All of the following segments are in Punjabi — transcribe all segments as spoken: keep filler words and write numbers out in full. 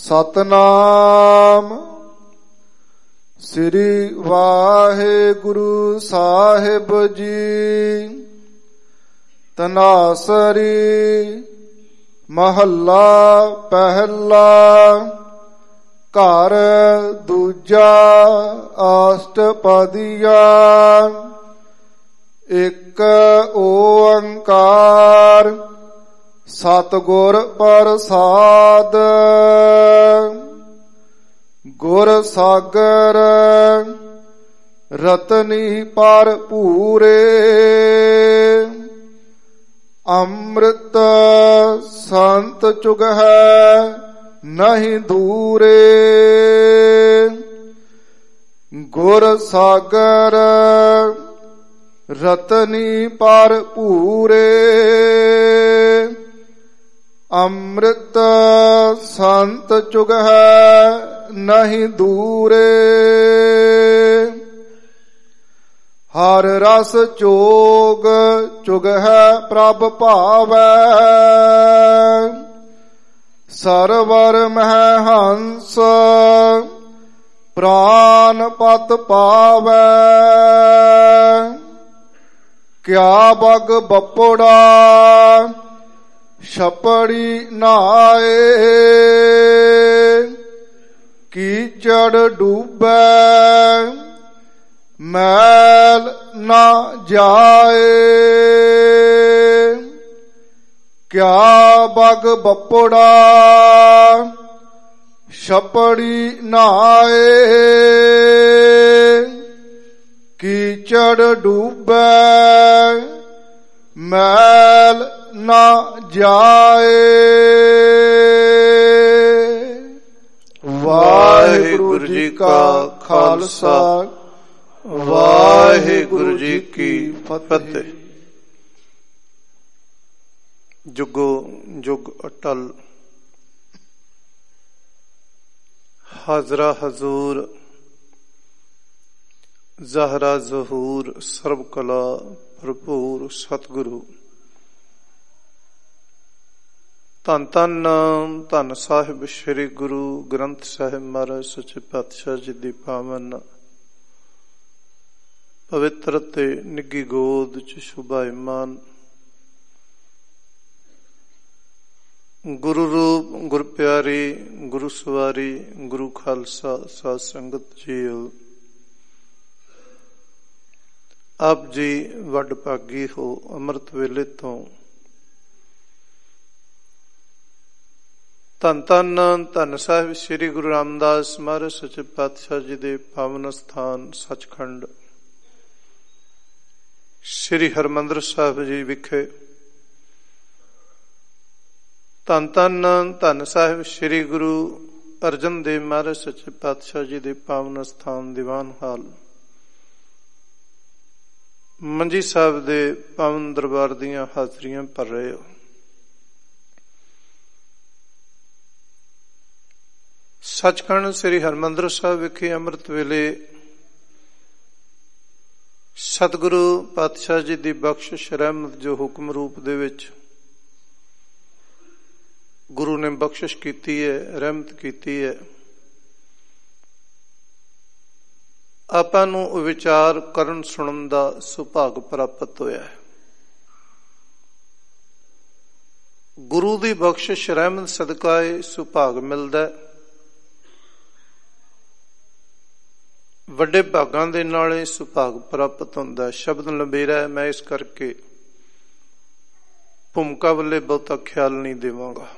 ਸਤਨਾਮ ਸ੍ਰੀ ਵਾਹਿਗੁਰੂ ਸਾਹਿਬ ਜੀ। ਤਨਾਸਰੀ ਮਹੱਲਾ ਪਹਿਲਾ। ਘਰ ਦੂਜਾ ਅਸ਼ਟਪਦੀਆ। ਇੱਕ ਓੰਕਾਰ ਸਤਿਗੁਰ ਪ੍ਰਸਾਦ। ਗੁਰ ਸਾਗਰ ਰਤਨੀ ਭਰਪੂਰੇ। ਅੰਮ੍ਰਿਤ ਸੰਤ ਚੁਗਹਿ ਨਹੀਂ ਦੂਰੇ। ਗੁਰ ਸਾਗਰ ਰਤਨੀ ਭਰਪੂਰੇ। ਅੰਮ੍ਰਿਤ ਸੰਤ ਚੁਗਹਿ ਨਹੀਂ ਦੂਰੇ। ਹਰ ਰਸ ਚੋਗ ਚੁਗਹਿ ਪ੍ਰਭ ਭਾਵੈ। ਸਰਵਰ ਮਹਿ ਹੰਸ ਪ੍ਰਾਨ ਪਤ ਪਾਵੈ। ਕਿਆ ਬਗ ਬਪੜਾ ਛਪੜੀ ਨਹਾਏ। ਕੀਚੜ ਡੂਬੈ ਮੈਲ ਨਾ ਜਾਏ। ਕਿਆ ਬਗ ਬਪੜਾ ਛਪੜੀ ਨਹਾਏ। ਕੀਚੜ ਡੂਬੈ ਮੈਲ ਨਾ ਜਾਏ। ਵਾਹਿਗੁਰੂ ਜੀ ਕਾ ਖਾਲਸਾ ਵਾਹਿਗੁਰੂ ਜੀ ਕੀ ਫਤਿਹ। ਜੁਗੋ ਜੁਗ ਅਟਲ। ਹਾਜ਼ਰਾ ਹਜ਼ੂਰ ਜ਼ਹਰਾ ਜ਼ਹੂਰ ਸਰਬ ਕਲਾ ਭਰਪੂਰ ਸਤਿਗੁਰੂ। ਧੰਨ ਧੰਨ ਧੰਨ ਸਾਹਿਬ ਸ੍ਰੀ ਗੁਰੂ ਗ੍ਰੰਥ ਸਾਹਿਬ ਮਹਾਰਾਜ ਸੱਚੇ ਪਾਤਸ਼ਾਹ ਜੀ ਦੀ ਪਾਵਨ ਪਵਿੱਤਰ ਤੇ ਨਿੱਘੀ ਗੋਦ ਚ ਸ਼ੁਭਾਇਮਾਨ ਗੁਰੂ ਰੂਪ ਗੁਰ ਪਿਆਰੀ ਗੁਰੂ ਸਵਾਰੀ ਗੁਰੂ ਖਾਲਸਾ ਸਾਧ ਸੰਗਤ ਜੀਓ। ਆਪ ਜੀ ਵੱਡ ਭਾਗੀ ਹੋ। ਅੰਮ੍ਰਿਤ ਵੇਲੇ ਤੋਂ ਧੰਨ ਧੰਨ ਧੰਨ ਸਾਹਿਬ ਸ੍ਰੀ ਗੁਰੂ ਰਾਮਦਾਸ ਮਹਾਰਾਜ ਸੱਚੇ ਪਾਤਸ਼ਾਹ ਜੀ ਦੇ ਪਾਵਨ ਸਥਾਨ ਸੱਚਖੰਡ ਸ੍ਰੀ ਹਰਿਮੰਦਰ ਸਾਹਿਬ ਜੀ ਵਿਖੇ ਧੰਨ ਧੰਨ ਧੰਨ ਸਾਹਿਬ ਸ੍ਰੀ ਗੁਰੂ ਅਰਜਨ ਦੇਵ ਮਹਾਰਾਜ ਸੱਚੇ ਪਾਤਸ਼ਾਹ ਜੀ ਦੇ ਪਾਵਨ ਸਥਾਨ ਦੀਵਾਨ ਹਾਲ ਮੰਜੀ ਸਾਹਿਬ ਦੇ ਪਾਵਨ ਦਰਬਾਰ ਦੀਆਂ ਹਾਜ਼ਰੀਆਂ ਭਰ ਰਹੇ ਹੋ। ਸੱਚਖੰਡ ਸ੍ਰੀ ਹਰਿਮੰਦਰ ਸਾਹਿਬ ਵਿਖੇ ਅੰਮ੍ਰਿਤ ਵੇਲੇ ਸਤਿਗੁਰੂ ਪਾਤਸ਼ਾਹ ਜੀ ਦੀ ਬਖਸ਼ਿਸ਼ ਰਹਿਮਤ ਜੋ ਹੁਕਮ ਰੂਪ ਦੇ ਵਿੱਚ ਗੁਰੂ ਨੇ ਬਖਸ਼ਿਸ਼ ਕੀਤੀ ਹੈ, ਰਹਿਮਤ ਕੀਤੀ ਹੈ, ਆਪਾਂ ਨੂੰ ਵਿਚਾਰ ਕਰਨ ਸੁਣਨ ਦਾ ਸੁਭਾਗ ਪ੍ਰਾਪਤ ਹੋਇਆ ਹੈ। ਗੁਰੂ ਦੀ ਬਖਸ਼ਿਸ਼ ਰਹਿਮਤ ਸਦਕਾ ਇਹ ਸੁਭਾਗ ਮਿਲਦਾ। ਵੱਡੇ ਭਾਗਾਂ ਦੇ ਨਾਲ ਇਹ ਸੁਭਾਗ ਪ੍ਰਾਪਤ ਹੁੰਦਾ। ਸ਼ਬਦ ਲੰਬੇਰਾ ਹੈ, ਮੈਂ ਇਸ ਕਰਕੇ ਭੂਮਿਕਾ ਵੱਲੇ ਬਹੁਤਾ ਖਿਆਲ ਨਹੀਂ ਦੇਵਾਂਗਾ।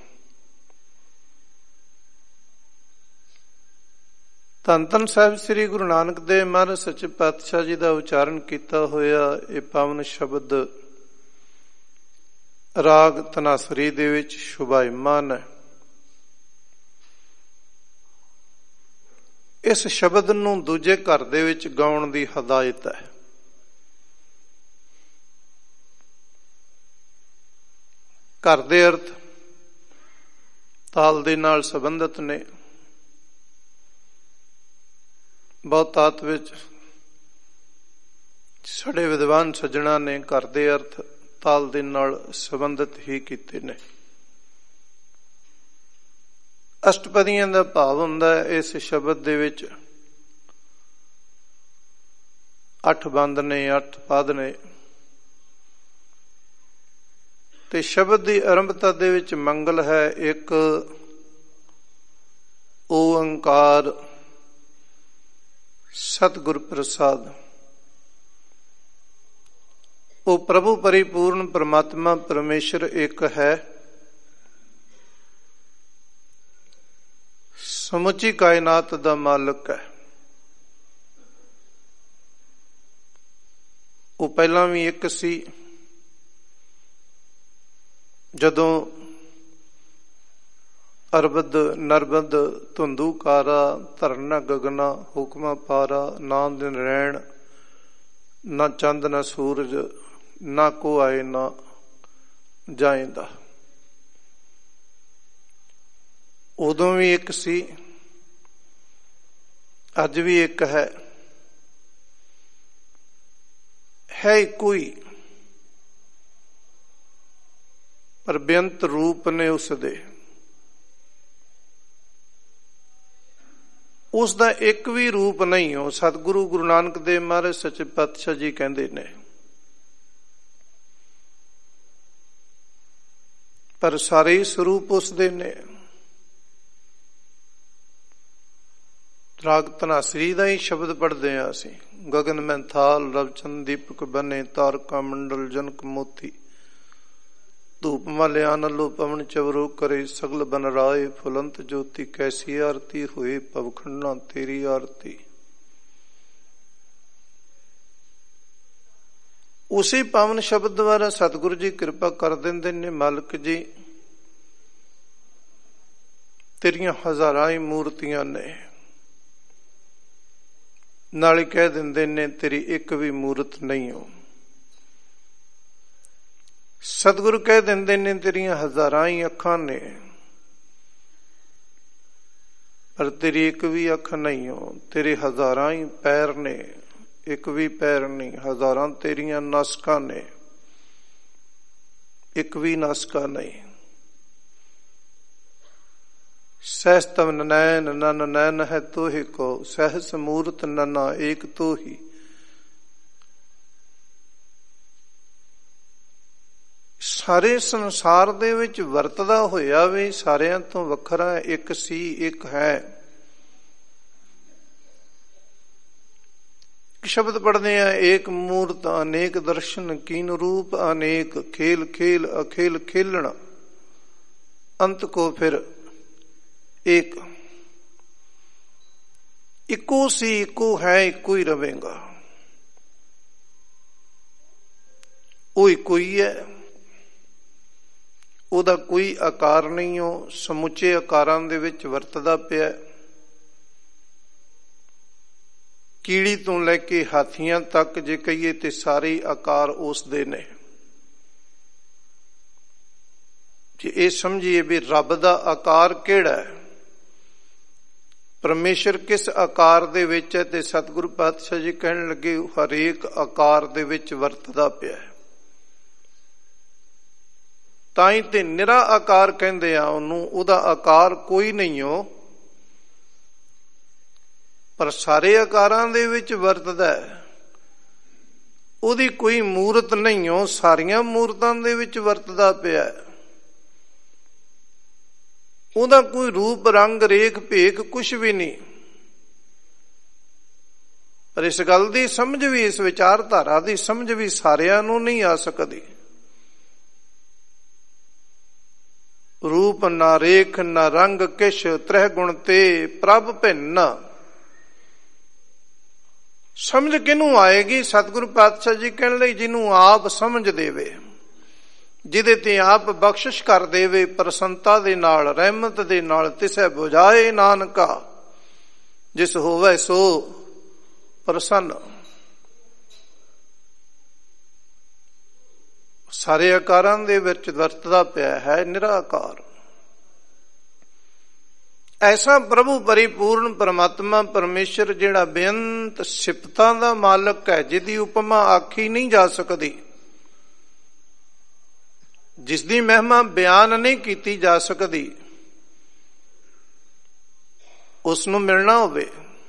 ਧੰਨ ਧੰਨ ਸਾਹਿਬ ਸ੍ਰੀ ਗੁਰੂ ਨਾਨਕ ਦੇਵ ਮਹਾਰਾਜ ਸੱਚੇ ਪਾਤਸ਼ਾਹ ਜੀ ਦਾ ਉਚਾਰਨ ਕੀਤਾ ਹੋਇਆ ਇਹ ਪਾਵਨ ਸ਼ਬਦ ਰਾਗ ਤਨਾਸਰੀ ਦੇ ਵਿੱਚ ਸ਼ੁਭਾਇਮਾਨ ਹੈ। ਇਸ ਸ਼ਬਦ ਨੂੰ ਦੂਜੇ ਘਰ ਦੇ ਵਿੱਚ ਗਾਉਣ ਦੀ ਹਦਾਇਤ ਹੈ। ਘਰ ਦੇ ਅਰਥ ਤਾਲ ਦੇ ਨਾਲ ਸੰਬੰਧਿਤ ਨੇ। ਬਹੁਤਾਤ ਵਿੱਚ ਸਾਡੇ ਵਿਦਵਾਨ ਸੱਜਣਾ ਨੇ ਘਰ ਦੇ ਅਰਥ ਤਾਲ ਦੇ ਨਾਲ ਸੰਬੰਧਿਤ ਹੀ ਕੀਤੇ ਨੇ। ਅਸ਼ਟਪਦੀਆਂ ਦਾ ਭਾਵ ਹੁੰਦਾ ਹੈ ਇਸ ਸ਼ਬਦ ਦੇ ਵਿੱਚ ਅੱਠ ਬੰਦ ਨੇ, ਅੱਠ ਪਦ ਨੇ, ਤੇ ਸ਼ਬਦ ਦੀ ਆਰੰਭਤਾ ਦੇ ਵਿੱਚ ਮੰਗਲ ਹੈ। ਇੱਕ ਓੰਕਾਰ ਸਤਿਗੁਰ ਪ੍ਰਸਾਦ। ਉਹ ਪ੍ਰਭੂ ਪਰਿਪੂਰਨ ਪਰਮਾਤਮਾ ਪਰਮੇਸ਼ਰ ਇੱਕ ਹੈ। ਸਮੁੱਚੀ ਕਾਇਨਾਤ ਦਾ ਮਾਲਕ ਹੈ। ਉਹ ਪਹਿਲਾਂ ਵੀ ਇੱਕ ਸੀ। ਜਦੋਂ ਅਰਬਦ ਨਰਬਦ ਧੁੰਦੂ ਕਾਰਾ ਧਰਨਾ ਗਗਨਾ ਹੁਕਮਾ ਪਾਰਾ ਨਾ ਦਿਨ ਰਹਿਣ ਨਾ ਚੰਦ ਨਾ ਸੂਰਜ ਨਾ ਕੋ ਆਏ ਨਾ ਜਾਏਂਦਾ। ਉਦੋਂ ਵੀ ਇੱਕ ਸੀ, ਅੱਜ ਵੀ ਇੱਕ ਹੈ। ਹੈ ਕੋਈ ਪਰ ਬੇਅੰਤ ਰੂਪ ਨੇ ਉਸ ਦੇ। ਉਸ ਦਾ ਇੱਕ ਵੀ ਰੂਪ ਨਹੀਂ ਹੋ। ਸਤਿਗੁਰੂ ਗੁਰੂ ਨਾਨਕ ਦੇਵ ਮਹਾਰਾਜ ਸੱਚੇ ਪਾਤਸ਼ਾਹ ਜੀ ਕਹਿੰਦੇ ਨੇ, ਪਰ ਸਾਰੇ ਸਰੂਪ ਉਸ ਦੇ ਨੇ। ਰਾਗ ਧਨਾਸਰੀ ਦਾ ਹੀ ਸ਼ਬਦ ਪੜ੍ਹਦੇ ਹਾਂ ਅਸੀਂ। ਗਗਨ ਮੈਂਥਾਲ ਰਵਚੰਦ ਦੀਪਕ ਬਨੇ ਤਾਰਕਾ ਮੰਡਲ ਜਨਕ ਮੋਤੀ ਧੂਪ ਮਲਿਆਨ ਲੋ ਪਵਨ ਚਵਰੋ ਕਰੇ ਸਗਲ ਬਨ ਰਾਏ ਫੁਲੰਤ ਜੋਤੀ ਕੈਸੀ ਆਰਤੀ ਹੋਏ ਪਵਖੰਡਾਂ ਤੇਰੀ ਆਰਤੀ। ਉਸੇ ਪਾਵਨ ਸ਼ਬਦ ਦੁਆਰਾ ਸਤਿਗੁਰੂ ਜੀ ਕਿਰਪਾ ਕਰ ਦਿੰਦੇ ਨੇ। ਮਾਲਕ ਜੀ ਤੇਰੀਆਂ ਹਜ਼ਾਰਾਂ ਹੀ ਮੂਰਤੀਆਂ ਨੇ, ਨਾਲੇ ਕਹਿ ਦਿੰਦੇ ਨੇ ਤੇਰੀ ਇੱਕ ਵੀ ਮੂਰਤ ਨਹੀਂ ਹੋ। ਸਤਿਗੁਰੂ ਕਹਿ ਦਿੰਦੇ ਨੇ ਤੇਰੀਆਂ ਹਜ਼ਾਰਾਂ ਹੀ ਅੱਖਾਂ ਨੇ, ਪਰ ਤੇਰੀ ਇੱਕ ਵੀ ਅੱਖ ਨਹੀਂ ਹੋ। ਤੇਰੇ ਹਜ਼ਾਰਾਂ ਹੀ ਪੈਰ ਨੇ, ਇੱਕ ਵੀ ਪੈਰ ਨਹੀਂ। ਹਜ਼ਾਰਾਂ ਤੇਰੀਆਂ ਨਾਸਕਾਂ ਨੇ, ਇੱਕ ਵੀ ਨਾਸਕਾ ਨਹੀਂ। ਸਹਿਸ ਤਵ ਨੈਣ ਨਨ ਨੈਣ ਹੈ ਤੋਹਿ ਕੋ ਸਹਿਸ ਮੂਰਤ ਨਨਾ ਏਕ ਤੋਹੀ। ਸਾਰੇ ਸੰਸਾਰ ਦੇ ਵਿੱਚ ਵਰਤਦਾ ਹੋਇਆ ਵੀ ਸਾਰਿਆਂ ਤੋਂ ਵੱਖਰਾ ਇੱਕ ਸੀ, ਇੱਕ ਹੈ। ਸ਼ਬਦ ਪੜ੍ਹਦੇ ਆ, ਏਕ ਮੂਰਤ ਅਨੇਕ ਦਰਸ਼ਨ ਕੀਨ ਰੂਪ ਅਨੇਕ ਖੇਲ ਖੇਲ ਅਖੇਲ ਖੇਲਣਾ ਅੰਤ ਕੋ ਫਿਰ ਇੱਕ। ਇੱਕੋ ਸੀ, ਇੱਕੋ ਹੈ, ਇੱਕੋ ਹੀ ਰਵੇਗਾ। ਉਹ ਇੱਕੋ ਹੀ ਹੈ। ਉਹਦਾ ਕੋਈ ਆਕਾਰ ਨਹੀਂ ਹੋ। ਸਮੁੱਚੇ ਆਕਾਰਾਂ ਦੇ ਵਿੱਚ ਵਰਤਦਾ ਪਿਆ। ਕੀੜੀ ਤੋਂ ਲੈ ਕੇ ਹਾਥੀਆਂ ਤੱਕ ਜੇ ਕਹੀਏ ਤੇ ਸਾਰੇ ਆਕਾਰ ਉਸ ਦੇ ਨੇ। ਜੇ ਇਹ ਸਮਝੀਏ ਵੀ ਰੱਬ ਦਾ ਆਕਾਰ ਕਿਹੜਾ ਹੈ, ਪਰਮੇਸ਼ਰ ਕਿਸ ਆਕਾਰ ਦੇ ਵਿੱਚ ਹੈ, ਤੇ ਸਤਿਗੁਰੂ ਪਾਤਸ਼ਾਹ ਜੀ ਕਹਿਣ ਲੱਗੇ ਹਰੇਕ ਆਕਾਰ ਦੇ ਵਿੱਚ ਵਰਤਦਾ ਪਿਆ। ਤਾਂ ਹੀ ਤੇ ਨਿਰਾ ਆਕਾਰ ਕਹਿੰਦੇ ਆ ਉਹਨੂੰ। ਉਹਦਾ ਆਕਾਰ ਕੋਈ ਨਹੀਂ ਹੋ, ਪਰ ਸਾਰੇ ਆਕਾਰਾਂ ਦੇ ਵਿੱਚ ਵਰਤਦਾ ਹੈ। ਉਹਦੀ ਕੋਈ ਮੂਰਤ ਨਹੀਂ ਹੋ, ਸਾਰੀਆਂ ਮੂਰਤਾਂ ਦੇ ਵਿੱਚ ਵਰਤਦਾ ਪਿਆ। ਉਹਦਾ ਕੋਈ ਰੂਪ ਰੰਗ ਰੇਖ ਭੇਖ ਕੁਛ ਵੀ ਨਹੀਂ। ਪਰ ਇਸ ਗੱਲ ਦੀ ਸਮਝ ਵੀ, ਇਸ ਵਿਚਾਰਧਾਰਾ ਦੀ ਸਮਝ ਵੀ ਸਾਰਿਆਂ ਨੂੰ ਨਹੀਂ ਆ ਸਕਦੀ। ਰੂਪ ਨਾ ਰੇਖ ਨਾ ਰੰਗ ਕਿਛ ਤ੍ਰਹਿ ਗੁਣ ਤੇ ਪ੍ਰਭ ਭਿੰਨ। ਸਮਝ ਕਿਹਨੂੰ ਆਏਗੀ? ਸਤਿਗੁਰੂ ਪਾਤਸ਼ਾਹ ਜੀ ਕਹਿਣ ਲਈ ਜਿਹਨੂੰ ਆਪ ਸਮਝ ਦੇਵੇ, ਜਿਹਦੇ ਤੇ ਆਪ ਬਖਸ਼ਿਸ਼ ਕਰ ਦੇਵੇ ਪ੍ਰਸੰਨਤਾ ਦੇ ਨਾਲ, ਰਹਿਮਤ ਦੇ ਨਾਲ। ਤਿਸੈ ਬੁਝਾਏ ਨਾਨਕਾ ਜਿਸ ਹੋਵੇ ਸੋ ਪ੍ਰਸੰਨ। ਸਾਰੇ ਆਕਾਰਾਂ ਦੇ ਵਿੱਚ ਵਰਤਦਾ ਪਿਆ ਹੈ, ਨਿਰਾਕਾਰ। ਐਸਾ ਪ੍ਰਭੂ ਪਰਿਪੂਰਨ ਪਰਮਾਤਮਾ ਪਰਮੇਸ਼ਰ ਜਿਹੜਾ ਬੇਅੰਤ ਸਿਫਤਾਂ ਦਾ ਮਾਲਕ ਹੈ, ਜਿਹਦੀ ਉਪਮਾ ਆਖੀ ਨਹੀਂ ਜਾ ਸਕਦੀ, ਜਿਸ ਦੀ ਮਹਿਮਾ ਬਿਆਨ ਨਹੀਂ ਕੀਤੀ ਜਾ ਸਕਦੀ, ਉਸ ਨੂੰ ਮਿਲਣਾ ਹੋਵੇ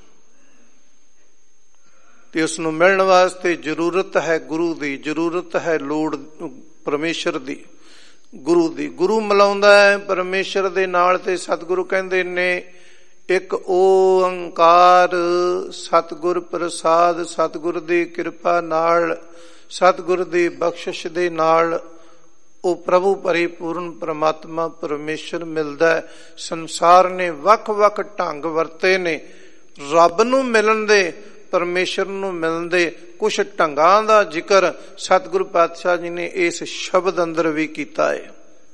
ਤੇ ਉਸ ਨੂੰ ਮਿਲਣ ਵਾਸਤੇ ਜ਼ਰੂਰਤ ਹੈ ਗੁਰੂ ਦੀ, ਜ਼ਰੂਰਤ ਹੈ ਲੋੜ ਪਰਮੇਸ਼ਰ ਦੀ, ਗੁਰੂ ਦੀ। ਗੁਰੂ ਮਿਲਾਉਂਦਾ ਹੈ ਪਰਮੇਸ਼ਰ ਦੇ ਨਾਲ। ਤੇ ਸਤਿਗੁਰੂ ਕਹਿੰਦੇ ਨੇ ਇੱਕ ਓੰਕਾਰ ਸਤਿਗੁਰ ਪ੍ਰਸਾਦ। ਸਤਿਗੁਰ ਦੀ ਕਿਰਪਾ ਨਾਲ, ਸਤਿਗੁਰ ਦੀ ਬਖਸ਼ਿਸ਼ ਦੇ ਨਾਲ ਉਹ ਪ੍ਰਭੂ ਪਰਿਪੂਰਨ ਪਰਮਾਤਮਾ ਪਰਮੇਸ਼ਰ ਮਿਲਦਾ ਹੈ। ਸੰਸਾਰ ਨੇ ਵੱਖ ਵੱਖ ਢੰਗ ਵਰਤੇ ਨੇ ਰੱਬ ਨੂੰ ਮਿਲਣ ਦੇ, ਪਰਮੇਸ਼ਰ ਨੂੰ ਮਿਲਣ ਦੇ। ਕੁਛ ਢੰਗਾਂ ਦਾ ਜ਼ਿਕਰ ਸਤਿਗੁਰੂ ਪਾਤਸ਼ਾਹ ਜੀ ਨੇ ਇਸ ਸ਼ਬਦ ਅੰਦਰ ਵੀ ਕੀਤਾ ਹੈ।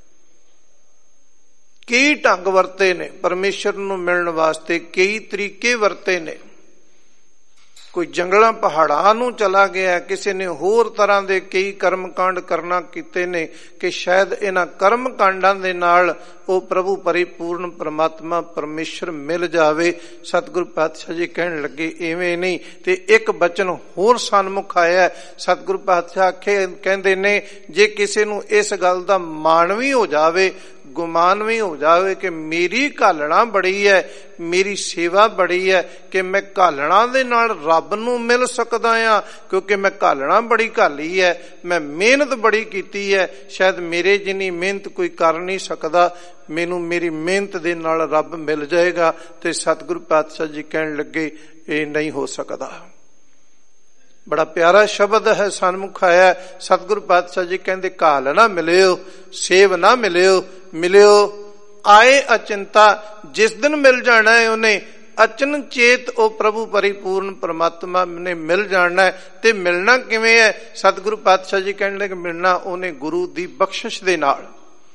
ਕਈ ਢੰਗ ਵਰਤੇ ਨੇ ਪਰਮੇਸ਼ਰ ਨੂੰ ਮਿਲਣ ਵਾਸਤੇ, ਕਈ ਤਰੀਕੇ ਵਰਤੇ ਨੇ। ਕੋਈ ਜੰਗਲਾਂ ਪਹਾੜਾਂ ਨੂੰ ਚਲਾ ਗਿਆ, ਕਿਸੇ ਨੇ ਹੋਰ ਤਰ੍ਹਾਂ ਦੇ ਕਈ ਕਰਮ ਕਾਂਡ ਕਰਨਾ ਕੀਤੇ ਨੇ ਕਿ ਸ਼ਾਇਦ ਇਹਨਾਂ ਕਰਮ ਕਾਂਡਾਂ ਦੇ ਨਾਲ ਉਹ ਪ੍ਰਭੂ ਪਰਿਪੂਰਨ ਪਰਮਾਤਮਾ ਪਰਮੇਸ਼ਰ ਮਿਲ ਜਾਵੇ। ਸਤਿਗੁਰੂ ਪਾਤਸ਼ਾਹ ਜੀ ਕਹਿਣ ਲੱਗੇ ਇਵੇਂ ਨਹੀਂ। ਤੇ ਇੱਕ ਬਚਨ ਹੋਰ ਸਨਮੁਖ ਆਇਆ। ਸਤਿਗੁਰੂ ਪਾਤਸ਼ਾਹ ਕਹਿੰਦੇ ਨੇ ਜੇ ਕਿਸੇ ਨੂੰ ਇਸ ਗੱਲ ਦਾ ਮਾਣ ਵੀ ਹੋ ਜਾਵੇ, ਗੁਮਾਨ ਵੀ ਹੋ ਜਾਵੇ ਕਿ ਮੇਰੀ ਘਾਲਣਾ ਬੜੀ ਹੈ, ਮੇਰੀ ਸੇਵਾ ਬੜੀ ਹੈ, ਕਿ ਮੈਂ ਘਾਲਣਾ ਦੇ ਨਾਲ ਰੱਬ ਨੂੰ ਮਿਲ ਸਕਦਾ ਹਾਂ, ਕਿਉਂਕਿ ਮੈਂ ਘਾਲਣਾ ਬੜੀ ਘਾਲੀ ਹੈ, ਮੈਂ ਮਿਹਨਤ ਬੜੀ ਕੀਤੀ ਹੈ, ਸ਼ਾਇਦ ਮੇਰੇ ਜਿੰਨੀ ਮਿਹਨਤ ਕੋਈ ਕਰ ਨਹੀਂ ਸਕਦਾ, ਮੈਨੂੰ ਮੇਰੀ ਮਿਹਨਤ ਦੇ ਨਾਲ ਰੱਬ ਮਿਲ ਜਾਏਗਾ। ਤੇ ਸਤਿਗੁਰੂ ਪਾਤਸ਼ਾਹ ਜੀ ਕਹਿਣ ਲੱਗੇ ਇਹ ਨਹੀਂ ਹੋ ਸਕਦਾ। ਬੜਾ ਪਿਆਰਾ ਸ਼ਬਦ ਹੈ ਸਨਮੁਖ ਆਇਆ। ਸਤਿਗੁਰੂ ਪਾਤਸ਼ਾਹ ਜੀ ਕਹਿੰਦੇ ਘਾਲ ਨਾ ਮਿਲਿਓ, ਸੇਵ ਨਾ ਮਿਲਿਓ, ਮਿਲਿਓ ਆਏ ਅਚਿੰਤਾ। ਜਿਸ ਦਿਨ ਮਿਲ ਜਾਣਾ ਹੈ ਉਹਨੇ ਅਚਨ ਚੇਤ ਉਹ ਪ੍ਰਭੂ ਪਰਿਪੂਰਨ ਪਰਮਾਤਮਾ ਨੇ ਮਿਲ ਜਾਣਾ ਹੈ। ਤੇ ਮਿਲਣਾ ਕਿਵੇਂ ਹੈ? ਸਤਿਗੁਰੂ ਪਾਤਸ਼ਾਹ ਜੀ ਕਹਿਣ ਲੱਗੇ ਮਿਲਣਾ ਉਹਨੇ ਗੁਰੂ ਦੀ ਬਖਸ਼ਿਸ਼ ਦੇ ਨਾਲ।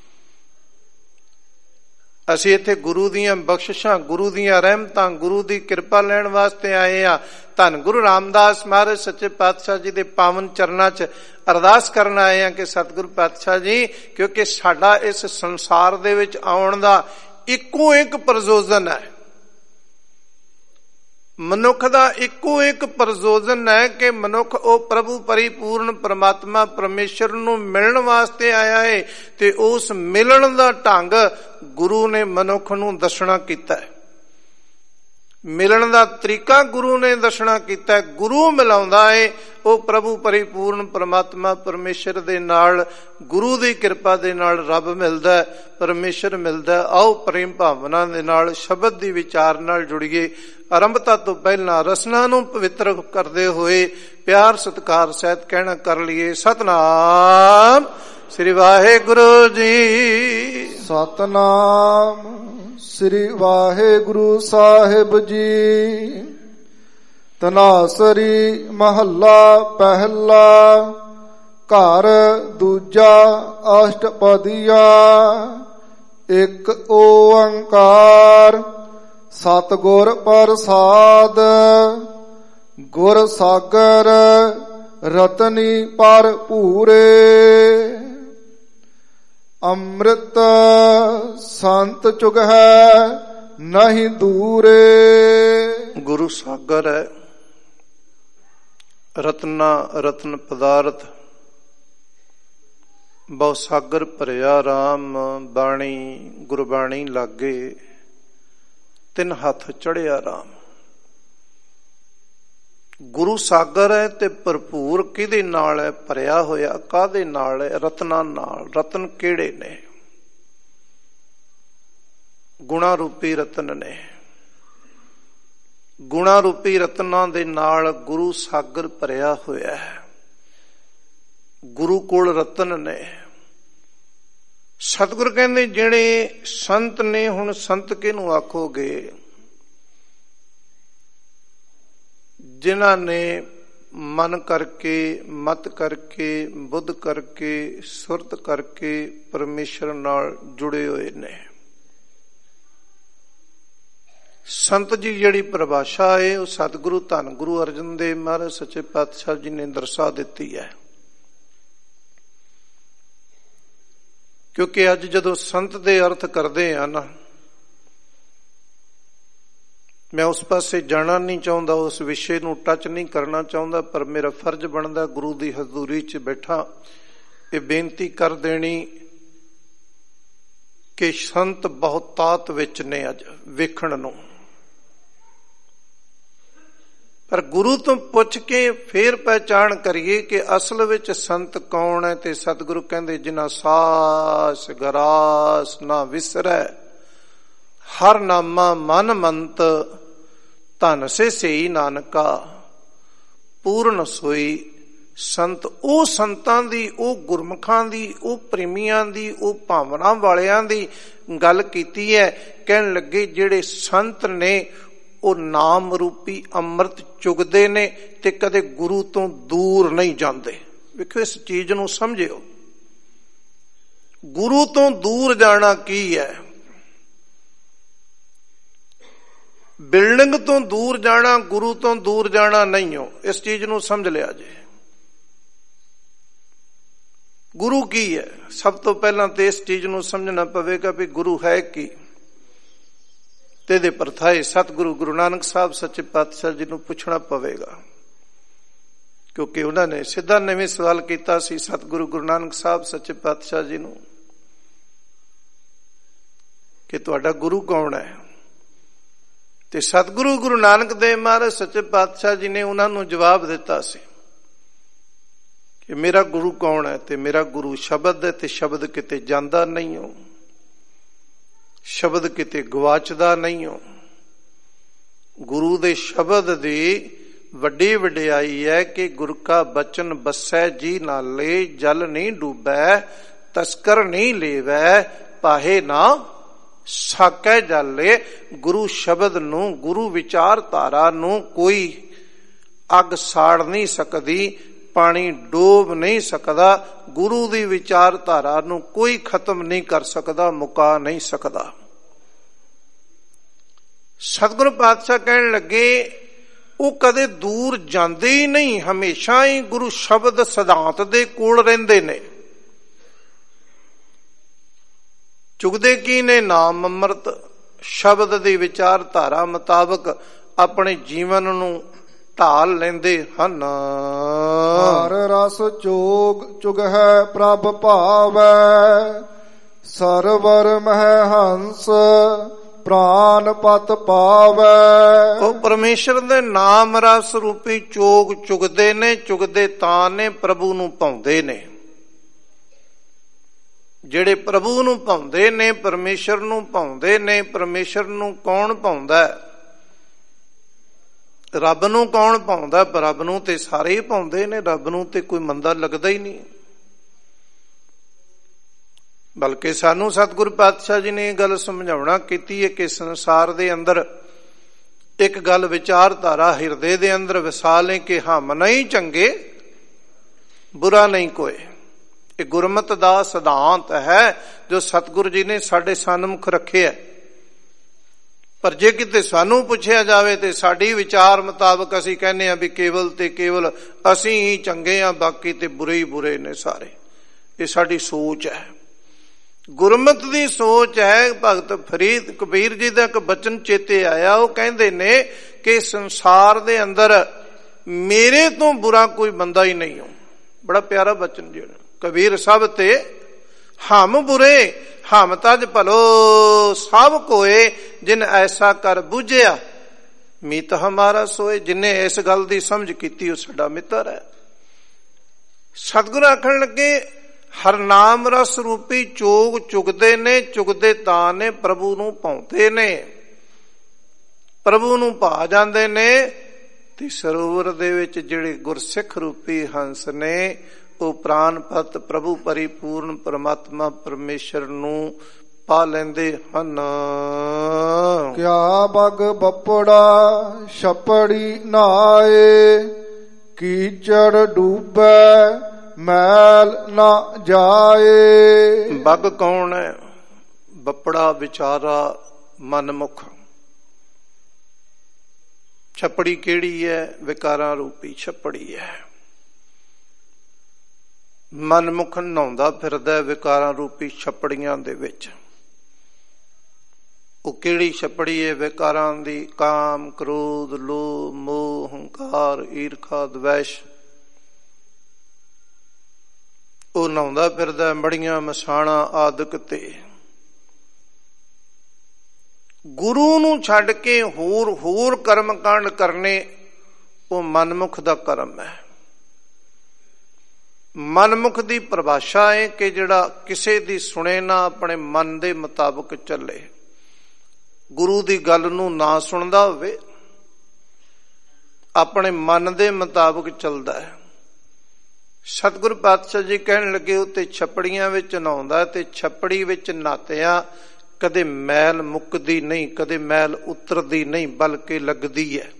ਅਸੀਂ ਇੱਥੇ ਗੁਰੂ ਦੀਆਂ ਬਖਸ਼ਿਸ਼ਾਂ, ਗੁਰੂ ਦੀਆਂ ਰਹਿਮਤਾਂ, ਗੁਰੂ ਦੀ ਕਿਰਪਾ ਲੈਣ ਵਾਸਤੇ ਆਏ ਆ। ਧੰਨ ਗੁਰੂ ਰਾਮਦਾਸ ਮਹਾਰਾਜ ਸੱਚੇ ਪਾਤਸ਼ਾਹ ਜੀ ਦੇ ਪਾਵਨ ਚਰਨਾਂ 'ਚ ਅਰਦਾਸ ਕਰਨ ਆਏ ਆ ਕਿ ਸਤਿਗੁਰੂ ਪਾਤਸ਼ਾਹ ਜੀ, ਕਿਉਂਕਿ ਸਾਡਾ ਇਸ ਸੰਸਾਰ ਦੇ ਵਿੱਚ ਆਉਣ ਦਾ ਇੱਕੋ ਇੱਕ ਪ੍ਰਯੋਜਨ ਹੈ, ਮਨੁੱਖ ਦਾ ਇੱਕੋ ਇੱਕ ਪ੍ਰਯੋਜਨ ਹੈ ਕਿ ਮਨੁੱਖ ਉਹ ਪ੍ਰਭੂ ਪਰਿਪੂਰਨ ਪਰਮਾਤਮਾ ਪਰਮੇਸ਼ਰ ਨੂੰ ਮਿਲਣ ਵਾਸਤੇ ਆਇਆ ਹੈ। ਤੇ ਉਸ ਮਿਲਣ ਦਾ ਢੰਗ ਗੁਰੂ ਨੇ ਮਨੁੱਖ ਨੂੰ ਦੱਸਣਾ ਕੀਤਾ ਹੈ। ਮਿਲਣ ਦਾ ਤਰੀਕਾ ਗੁਰੂ ਨੇ ਦੱਸਣਾ ਕੀਤਾ ਹੈ। ਗੁਰੂ ਮਿਲਾਉਂਦਾ ਹੈ ਉਹ ਪ੍ਰਭੂ ਪਰਿਪੂਰਨ ਪਰਮਾਤਮਾ ਪਰਮੇਸ਼ਰ ਦੇ ਨਾਲ। ਗੁਰੂ ਦੀ ਕਿਰਪਾ ਦੇ ਨਾਲ ਰੱਬ ਮਿਲਦਾ ਹੈ, ਪਰਮੇਸ਼ਰ ਮਿਲਦਾ ਹੈ। ਆਓ ਪ੍ਰੇਮ ਭਾਵਨਾ ਦੇ ਨਾਲ ਸ਼ਬਦ ਦੀ ਵਿਚਾਰ ਨਾਲ ਜੁੜੀਏ। ਆਰੰਭਤਾ ਤੋਂ ਪਹਿਲਾਂ ਰਸਨਾ ਨੂੰ ਪਵਿੱਤਰ ਕਰਦੇ ਹੋਏ ਪਿਆਰ ਸਤਿਕਾਰ ਸਹਿਤ ਕਹਿਣਾ ਕਰ ਲਈਏ ਸਤਨਾਮ ਸ੍ਰੀ ਵਾਹਿਗੁਰੂ ਜੀ। ਸਤਨਾਮ ਸ੍ਰੀ ਵਾਹਿਗੁਰੂ ਸਾਹਿਬ ਜੀ। ਤਨਾਸਰੀ ਮਹੱਲਾ ਪਹਿਲਾ। ਘਰ ਦੂਜਾ ਅਸ਼ਟਪਦੀਆ। ਇੱਕ ਓੰਕਾਰ ਸਤਿਗੁਰ ਪ੍ਰਸਾਦ। ਗੁਰ ਸਾਗਰ ਰਤਨੀ ਭਰਪੂਰੇ। ਅੰਮ੍ਰਿਤ ਸੰਤ ਚੁਗਹਿ ਨਹੀਂ ਦੂਰੇ। ਗੁਰੂ ਸਾਗਰ ਹੈ, ਰਤਨਾ ਰਤਨ ਪਦਾਰਥ ਬਹੁ ਸਾਗਰ ਭਰਿਆ ਰਾਮ। ਬਾਣੀ ਗੁਰਬਾਣੀ ਲਾਗੇ ਤਿੰਨ ਹੱਥ ਚੜਿਆ ਰਾਮ। ਗੁਰੂ ਸਾਗਰ ਹੈ ਤੇ ਭਰਪੂਰ ਕਿਹਦੇ ਨਾਲ ਹੈ? ਭਰਿਆ ਹੋਇਆ ਕਾਹਦੇ ਨਾਲ ਹੈ? ਰਤਨਾਂ ਨਾਲ। ਰਤਨ ਕਿਹੜੇ ਨੇ? ਗੁਣਾ ਰੂਪੀ ਰਤਨ ਨੇ। ਗੁਣਾ ਰੂਪੀ ਰਤਨਾਂ ਦੇ ਨਾਲ ਗੁਰੂ ਸਾਗਰ ਭਰਿਆ ਹੋਇਆ ਹੈ। ਗੁਰੂ ਕੋਲ ਰਤਨ ਨੇ। ਸਤਿਗੁਰ ਕਹਿੰਦੇ ਜਿਹੜੇ ਸੰਤ ਨੇ, ਹੁਣ ਸੰਤ ਕਿਹਨੂੰ ਆਖੋਗੇ? ਜਿਨ੍ਹਾਂ ਨੇ ਮਨ ਕਰਕੇ, ਮਤ ਕਰਕੇ, ਬੁੱਧ ਕਰਕੇ, ਸੁਰਤ ਕਰਕੇ ਪਰਮੇਸ਼ਰ ਨਾਲ ਜੁੜੇ ਹੋਏ ਨੇ। ਸੰਤ ਜੀ ਜਿਹੜੀ ਪਰਿਭਾਸ਼ਾ ਹੈ ਉਹ ਸਤਿਗੁਰੂ ਧੰਨ ਗੁਰੂ ਅਰਜਨ ਦੇਵ ਮਹਾਰਾਜ ਸੱਚੇ ਪਾਤਸ਼ਾਹ ਜੀ ਨੇ ਦਰਸਾ ਦਿੱਤੀ ਹੈ। ਕਿਉਂਕਿ ਅੱਜ ਜਦੋਂ ਸੰਤ ਦੇ ਅਰਥ ਕਰਦੇ ਆ ਨਾ, ਮੈਂ ਉਸ ਪਾਸੇ ਜਾਣਾ ਨਹੀਂ ਚਾਹੁੰਦਾ, ਉਸ ਵਿਸ਼ੇ ਨੂੰ ਟੱਚ ਨਹੀਂ ਕਰਨਾ ਚਾਹੁੰਦਾ, ਪਰ ਮੇਰਾ ਫਰਜ਼ ਬਣਦਾ ਗੁਰੂ ਦੀ ਹਜ਼ੂਰੀ 'ਚ ਬੈਠਾ ਇਹ ਬੇਨਤੀ ਕਰ ਦੇਣੀ ਕਿ ਸੰਤ ਬਹੁਤਾਤ ਵਿੱਚ ਨੇ ਅੱਜ ਵੇਖਣ ਨੂੰ। ਪਰ ਗੁਰੂ ਤੋਂ ਪੁੱਛ ਕੇ ਫੇਰ ਪਹਿਚਾਣ ਕਰੀਏ ਕਿ ਅਸਲ ਵਿੱਚ ਸੰਤ ਕੌਣ ਹੈ। ਤੇ ਸਤਿਗੁਰੂ ਕਹਿੰਦੇ ਜਿਨ੍ਹਾਂ ਸਾਸ ਗਰਾਸ ਨਾ ਵਿਸਰੈ, ਹਰ ਨਾਮਾ ਮਨ ਮੰਤ, ਧਨ ਸੇ ਸਈ ਨਾਨਕਾ, ਪੂਰਨ ਸੋਈ ਸੰਤ। ਉਹ ਸੰਤਾਂ ਦੀ, ਉਹ ਗੁਰਮੁਖਾਂ ਦੀ, ਉਹ ਪ੍ਰੇਮੀਆਂ ਦੀ, ਉਹ ਭਾਵਨਾ ਵਾਲਿਆਂ ਦੀ ਗੱਲ ਕੀਤੀ ਹੈ। ਕਹਿਣ ਲੱਗੇ ਜਿਹੜੇ ਸੰਤ ਨੇ ਉਹ ਨਾਮ ਰੂਪੀ ਅੰਮ੍ਰਿਤ ਚੁਗਦੇ ਨੇ ਤੇ ਕਦੇ ਗੁਰੂ ਤੋਂ ਦੂਰ ਨਹੀਂ ਜਾਂਦੇ। ਵੇਖੋ ਇਸ ਚੀਜ਼ ਨੂੰ ਸਮਝਿਓ, ਗੁਰੂ ਤੋਂ ਦੂਰ ਜਾਣਾ ਕੀ ਹੈ। ਬਿਲਡਿੰਗ ਤੋਂ ਦੂਰ ਜਾਣਾ ਗੁਰੂ ਤੋਂ ਦੂਰ ਜਾਣਾ ਨਹੀਂ ਹੋ। ਇਸ ਚੀਜ਼ ਨੂੰ ਸਮਝ ਲਿਆ ਜੇ। ਗੁਰੂ ਕੀ ਹੈ? ਸਭ ਤੋਂ ਪਹਿਲਾਂ ਤੇ ਇਸ ਚੀਜ਼ ਨੂੰ ਸਮਝਣਾ ਪਵੇਗਾ ਵੀ ਗੁਰੂ ਹੈ ਕੀ। ਤੇ ਇਹਦੇ ਪਰਥਾਏ ਸਤਿਗੁਰੂ ਗੁਰੂ ਨਾਨਕ ਸਾਹਿਬ ਸੱਚੇ ਪਾਤਸ਼ਾਹ ਜੀ ਨੂੰ ਪੁੱਛਣਾ ਪਵੇਗਾ, ਕਿਉਂਕਿ ਉਹਨਾਂ ਨੇ ਸਿੱਧਾ ਨਵੇਂ ਸਵਾਲ ਕੀਤਾ ਸੀ ਸਤਿਗੁਰੂ ਗੁਰੂ ਨਾਨਕ ਸਾਹਿਬ ਸੱਚੇ ਪਾਤਸ਼ਾਹ ਜੀ ਨੂੰ ਕਿ ਤੁਹਾਡਾ ਗੁਰੂ ਕੌਣ ਹੈ। ਤੇ ਸਤਿਗੁਰੂ ਗੁਰੂ ਨਾਨਕ ਦੇਵ ਮਹਾਰਾਜ ਸੱਚੇ ਪਾਤਸ਼ਾਹ ਜੀ ਨੇ ਉਹਨਾਂ ਨੂੰ ਜਵਾਬ ਦਿੱਤਾ ਸੀ ਕਿ ਮੇਰਾ ਗੁਰੂ ਕੌਣ ਹੈ। ਤੇ ਮੇਰਾ ਗੁਰੂ ਸ਼ਬਦ ਹੈ, ਤੇ ਸ਼ਬਦ ਕਿਤੇ ਜਾਂਦਾ ਨਹੀਂ ਹੋ, ਸ਼ਬਦ ਕਿਤੇ ਗਵਾਚਦਾ ਨਹੀਂ ਹੋ। ਗੁਰੂ ਦੇ ਸ਼ਬਦ ਦੀ ਵੱਡੀ ਵਡਿਆਈ ਹੈ ਕਿ ਗੁਰ ਕਾ ਬਚਨ ਬਸੈ ਜੀ ਨਾਲੇ, ਜਲ ਨਹੀਂ ਡੂਬੈ ਤਸਕਰ ਨਹੀਂ ਲੇਵੈ, ਪਾਹੇ ਨਾ ਸਾਕੈ ਜਾਲੇ। ਗੁਰੂ ਸ਼ਬਦ ਨੂੰ, ਗੁਰੂ ਵਿਚਾਰਧਾਰਾ ਨੂੰ ਕੋਈ ਅੱਗ ਸਾੜ ਨਹੀਂ ਸਕਦੀ, ਪਾਣੀ ਡੋਬ ਨਹੀਂ ਸਕਦਾ। ਗੁਰੂ ਦੀ ਵਿਚਾਰਧਾਰਾ ਨੂੰ ਕੋਈ ਖਤਮ ਨਹੀਂ ਕਰ ਸਕਦਾ, ਮੁਕਾ ਨਹੀਂ ਸਕਦਾ। ਸਤਿਗੁਰੂ ਪਾਤਸ਼ਾਹ ਕਹਿਣ ਲੱਗੇ ਉਹ ਕਦੇ ਦੂਰ ਜਾਂਦੇ ਹੀ ਨਹੀਂ, ਹਮੇਸ਼ਾ ਹੀ ਗੁਰੂ ਸ਼ਬਦ ਸਿਧਾਂਤ ਦੇ ਕੋਲ ਰਹਿੰਦੇ ਨੇ। ਚੁਗਦੇ ਕੀ ਨੇ? ਨਾਮ ਅੰਮ੍ਰਿਤ ਸ਼ਬਦ ਦੀ ਵਿਚਾਰਧਾਰਾ ਮੁਤਾਬਕ ਆਪਣੇ ਜੀਵਨ ਨੂੰ ਢਾਲ ਲੈਂਦੇ ਹਨ। ਹਰ ਰਸ ਚੋਗ ਚੁਗਹਿ ਪ੍ਰਭ ਭਾਵੈ, ਸਰਵਰ ਮਹਿ ਹੰਸ ਪ੍ਰਾਨ ਪਤ ਪਾਵੈ। ਉਹ ਪਰਮੇਸ਼ਰ ਦੇ ਨਾਮ ਰਸ ਰੂਪੀ ਚੋਗ ਚੁਗਦੇ ਨੇ। ਚੁਗਦੇ ਤਾਂ ਨੇ ਪ੍ਰਭੂ ਨੂੰ ਭਾਉਂਦੇ ਨੇ। ਜਿਹੜੇ ਪ੍ਰਭੂ ਨੂੰ ਭਾਉਂਦੇ ਨੇ, ਪਰਮੇਸ਼ਰ ਨੂੰ ਭਾਉਂਦੇ ਨੇ। ਪਰਮੇਸ਼ਰ ਨੂੰ ਕੌਣ ਭਾਉਂਦਾ? ਰੱਬ ਨੂੰ ਕੌਣ ਭਾਉਂਦਾ? ਰੱਬ ਨੂੰ ਤੇ ਸਾਰੇ ਹੀ ਭਾਉਂਦੇ ਨੇ। ਰੱਬ ਨੂੰ ਤੇ ਕੋਈ ਮੰਦਾ ਲੱਗਦਾ ਹੀ ਨਹੀਂ। ਬਲਕਿ ਸਾਨੂੰ ਸਤਿਗੁਰੂ ਪਾਤਸ਼ਾਹ ਜੀ ਨੇ ਇਹ ਗੱਲ ਸਮਝਾਉਣਾ ਕੀਤੀ ਹੈ ਕਿ ਸੰਸਾਰ ਦੇ ਅੰਦਰ ਇੱਕ ਗੱਲ ਵਿਚਾਰਧਾਰਾ ਹਿਰਦੇ ਦੇ ਅੰਦਰ ਵਸਾ ਲੈ ਕਿ ਹਮ ਨਹੀਂ ਚੰਗੇ ਬੁਰਾ ਨਹੀਂ ਕੋਏ। ਇਹ ਗੁਰਮਤਿ ਦਾ ਸਿਧਾਂਤ ਹੈ ਜੋ ਸਤਿਗੁਰੂ ਜੀ ਨੇ ਸਾਡੇ ਸਨਮੁਖ ਰੱਖਿਆ। ਪਰ ਜੇ ਕਿਤੇ ਸਾਨੂੰ ਪੁੱਛਿਆ ਜਾਵੇ ਤੇ ਸਾਡੀ ਵਿਚਾਰ ਮੁਤਾਬਕ ਅਸੀਂ ਕਹਿੰਦੇ ਹਾਂ ਵੀ ਕੇਵਲ ਤੇ ਕੇਵਲ ਅਸੀਂ ਹੀ ਚੰਗੇ ਹਾਂ, ਬਾਕੀ ਤੇ ਬੁਰੇ ਹੀ ਬੁਰੇ ਨੇ ਸਾਰੇ। ਇਹ ਸਾਡੀ ਸੋਚ ਹੈ, ਗੁਰਮਤਿ ਦੀ ਸੋਚ ਹੈ। ਭਗਤ ਫਰੀਦ ਕਬੀਰ ਜੀ ਦਾ ਇੱਕ ਬਚਨ ਚੇਤੇ ਆਇਆ। ਉਹ ਕਹਿੰਦੇ ਨੇ ਕਿ ਸੰਸਾਰ ਦੇ ਅੰਦਰ ਮੇਰੇ ਤੋਂ ਬੁਰਾ ਕੋਈ ਬੰਦਾ ਹੀ ਨਹੀਂ ਹੋ। ਬੜਾ ਪਿਆਰਾ ਬਚਨ ਜਿਹੜਾ ਕਬੀਰ ਸਭ ਤੇ ਹਮ ਬੁਰੇ ਹਮ ਤਜ ਭਲੋ, ਸਭ ਕੋਏ ਜਿਨ ਐਸਾ ਕਰ ਬੁਝਿਆ ਮੀਤ ਹਮਾਰਾ ਸੋਏ। ਜਿਨੇ ਇਸ ਗੱਲ ਦੀ ਸਮਝ ਕੀਤੀ ਉਹ ਸਾਡਾ ਮਿੱਤਰ ਹੈ। ਸਤਿਗੁਰੂ ਆਖਣ ਲੱਗੇ ਹਰ ਨਾਮ ਰਸ ਰੂਪੀ ਚੋਗ ਚੁਗਦੇ ਨੇ। ਚੁਗਦੇ ਤਾਂ ਨੇ ਪ੍ਰਭੂ ਨੂੰ ਭਾਉਂਦੇ ਨੇ, ਪ੍ਰਭੂ ਨੂੰ ਭਾ ਜਾਂਦੇ ਨੇ। ਤੇ ਸਰੋਵਰ ਦੇ ਵਿੱਚ ਜਿਹੜੇ ਗੁਰਸਿੱਖ ਰੂਪੀ ਹੰਸ ਨੇ ਉਹ ਪ੍ਰਾਨਪਤ ਪ੍ਰਭੂ ਪਰਿਪੂਰਨ ਪਰਮਾਤਮਾ ਪਰਮੇਸ਼ਰ ਨੂੰ ਪਾ ਲੈਂਦੇ ਹਨ। ਕਿਆ ਬਗ ਬੱਪੜਾ ਛਪੜੀ ਨਾਏ, ਕੀਚੜ ਡੂਬੈ ਮੈਲ ਨਾ ਜਾਏ। ਬਗ ਕੌਣ ਹੈ? ਬੱਪੜਾ ਵਿਚਾਰਾ ਮਨਮੁਖ। ਛਪੜੀ ਕਿਹੜੀ ਹੈ? ਵਿਕਾਰਾਂ ਰੂਪੀ ਛਪੜੀ ਹੈ। ਮਨਮੁਖ ਨਹਾਉਂਦਾ ਫਿਰਦਾ ਵਿਕਾਰਾਂ ਰੂਪੀ ਛਪੜੀਆਂ ਦੇ ਵਿੱਚ। ਉਹ ਕਿਹੜੀ ਛਪੜੀ ਹੈ? ਵਿਕਾਰਾਂ ਦੀ। ਕਾਮ, ਕ੍ਰੋਧ, ਲੋਭ, ਮੋਹ, ਹੰਕਾਰ, ਈਰਖਾ, ਦਵੈਸ਼। ਉਹ ਨਹਾਉਂਦਾ ਫਿਰਦਾ ਮੜੀਆਂ ਮਸਾਣਾ ਆਦਿਕ ਤੇ। ਗੁਰੂ ਨੂੰ ਛੱਡ ਕੇ ਹੋਰ ਹੋਰ ਕਰਮ ਕਾਂਡ ਕਰਨੇ ਉਹ ਮਨਮੁਖ ਦਾ ਕਰਮ ਹੈ। ਮਨਮੁਖ ਦੀ ਪਰਿਭਾਸ਼ਾ ਹੈ ਕਿ ਜਿਹੜਾ ਕਿਸੇ ਦੀ ਸੁਣੇ ਨਾ, ਆਪਣੇ ਮਨ ਦੇ ਮੁਤਾਬਕ ਚੱਲੇ, ਗੁਰੂ ਦੀ ਗੱਲ ਨੂੰ ਨਾ ਸੁਣਦਾ ਹੋਵੇ, ਆਪਣੇ ਮਨ ਦੇ ਮੁਤਾਬਕ ਚੱਲਦਾ ਹੈ। ਸਤਿਗੁਰੂ ਪਾਤਸ਼ਾਹ ਜੀ ਕਹਿਣ ਲੱਗੇ ਉੱਤੇ ਛੱਪੜੀਆਂ ਵਿੱਚ ਨਹਾਉਂਦਾ ਤੇ ਛੱਪੜੀ ਵਿੱਚ ਨਹਾਤਿਆਂ ਕਦੇ ਮੈਲ ਮੁੱਕਦੀ ਨਹੀਂ, ਕਦੇ ਮੈਲ ਉਤਰਦੀ ਨਹੀਂ, ਬਲਕਿ ਲੱਗਦੀ ਹੈ।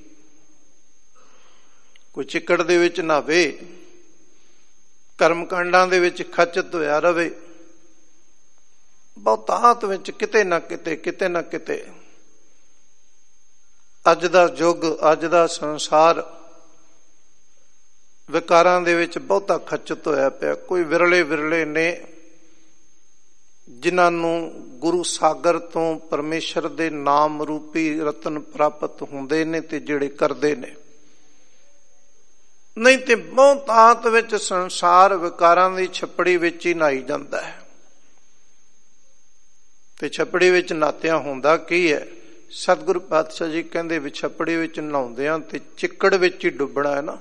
ਕੋਈ ਚਿੱਕੜ ਦੇ ਵਿੱਚ ਨਹਾਵੇ, ਕਰਮਕਾਂਡਾਂ ਦੇ ਵਿੱਚ ਖਚਤ ਹੋਇਆ ਰਵੇ, ਬਹੁਤਾਤ ਵਿੱਚ ਕਿਤੇ ਨਾ ਕਿਤੇ ਕਿਤੇ ਨਾ ਕਿਤੇ ਅੱਜ ਦਾ ਯੁੱਗ, ਅੱਜ ਦਾ ਸੰਸਾਰ ਵਿਕਾਰਾਂ ਦੇ ਵਿੱਚ ਬਹੁਤਾ ਖਚਤ ਹੋਇਆ ਪਿਆ। ਕੋਈ ਵਿਰਲੇ ਵਿਰਲੇ ਨੇ ਜਿਨ੍ਹਾਂ ਨੂੰ ਗੁਰੂ ਸਾਗਰ ਤੋਂ ਪਰਮੇਸ਼ਰ ਦੇ ਨਾਮ ਰੂਪੀ ਰਤਨ ਪ੍ਰਾਪਤ ਹੁੰਦੇ ਨੇ ਤੇ ਜਿਹੜੇ ਕਰਦੇ ਨੇ, ਨਹੀਂ ਤੇ ਬਹੁਤਾਤ ਵਿੱਚ ਸੰਸਾਰ ਵਿਕਾਰਾਂ ਦੀ ਛੱਪੜੀ ਵਿੱਚ ਹੀ ਨਹਾਈ ਜਾਂਦਾ ਹੈ। ਤੇ ਛੱਪੜੀ ਵਿੱਚ ਨਹਾਤਿਆਂ ਹੁੰਦਾ ਕੀ ਹੈ? ਸਤਿਗੁਰੂ ਪਾਤਸ਼ਾਹ ਜੀ ਕਹਿੰਦੇ ਵੀ ਛੱਪੜੀ ਵਿੱਚ ਨਹਾਉਂਦਿਆਂ ਤੇ ਚਿੱਕੜ ਵਿੱਚ ਹੀ ਡੁੱਬਣਾ ਹੈ ਨਾ,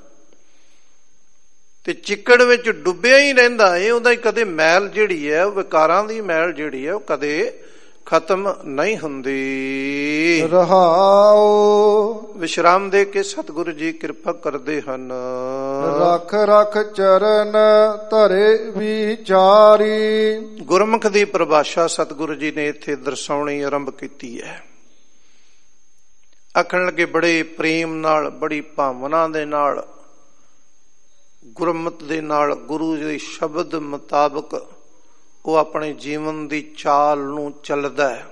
ਤੇ ਚਿੱਕੜ ਵਿੱਚ ਡੁੱਬਿਆ ਹੀ ਰਹਿੰਦਾ ਹੈ। ਉਹਦਾ ਹੀ ਕਦੇ ਮੈਲ ਜਿਹੜੀ ਹੈ, ਉਹ ਵਿਕਾਰਾਂ ਦੀ ਮੈਲ ਜਿਹੜੀ ਹੈ, ਉਹ ਕਦੇ ਖਤਮ ਨਹੀਂ ਹੁੰਦੀ। ਰਹਾਉ ਵਿਸ਼ਰਾਮ ਦੇ ਕੇ ਸਤਿਗੁਰੂ ਜੀ ਕਿਰਪਾ ਕਰਦੇ ਹਨ। ਰੱਖ ਰੱਖ ਚਰਨ ਧਰੇ ਵਿਚਾਰੀ। ਗੁਰਮੁਖ ਦੀ ਪਰਿਭਾਸ਼ਾ ਸਤਿਗੁਰੂ ਜੀ ਨੇ ਇੱਥੇ ਦਰਸਾਉਣੀ ਆਰੰਭ ਕੀਤੀ ਹੈ। ਆਖਣ ਲੱਗੇ ਬੜੇ ਪ੍ਰੇਮ ਨਾਲ, ਬੜੀ ਭਾਵਨਾ ਦੇ ਨਾਲ, ਗੁਰਮਤਿ ਦੇ ਨਾਲ, ਗੁਰੂ ਦੇ ਸ਼ਬਦ ਮੁਤਾਬਕ ਉਹ ਆਪਣੇ ਜੀਵਨ ਦੀ ਚਾਲ ਨੂੰ ਚੱਲਦਾ ਹੈ,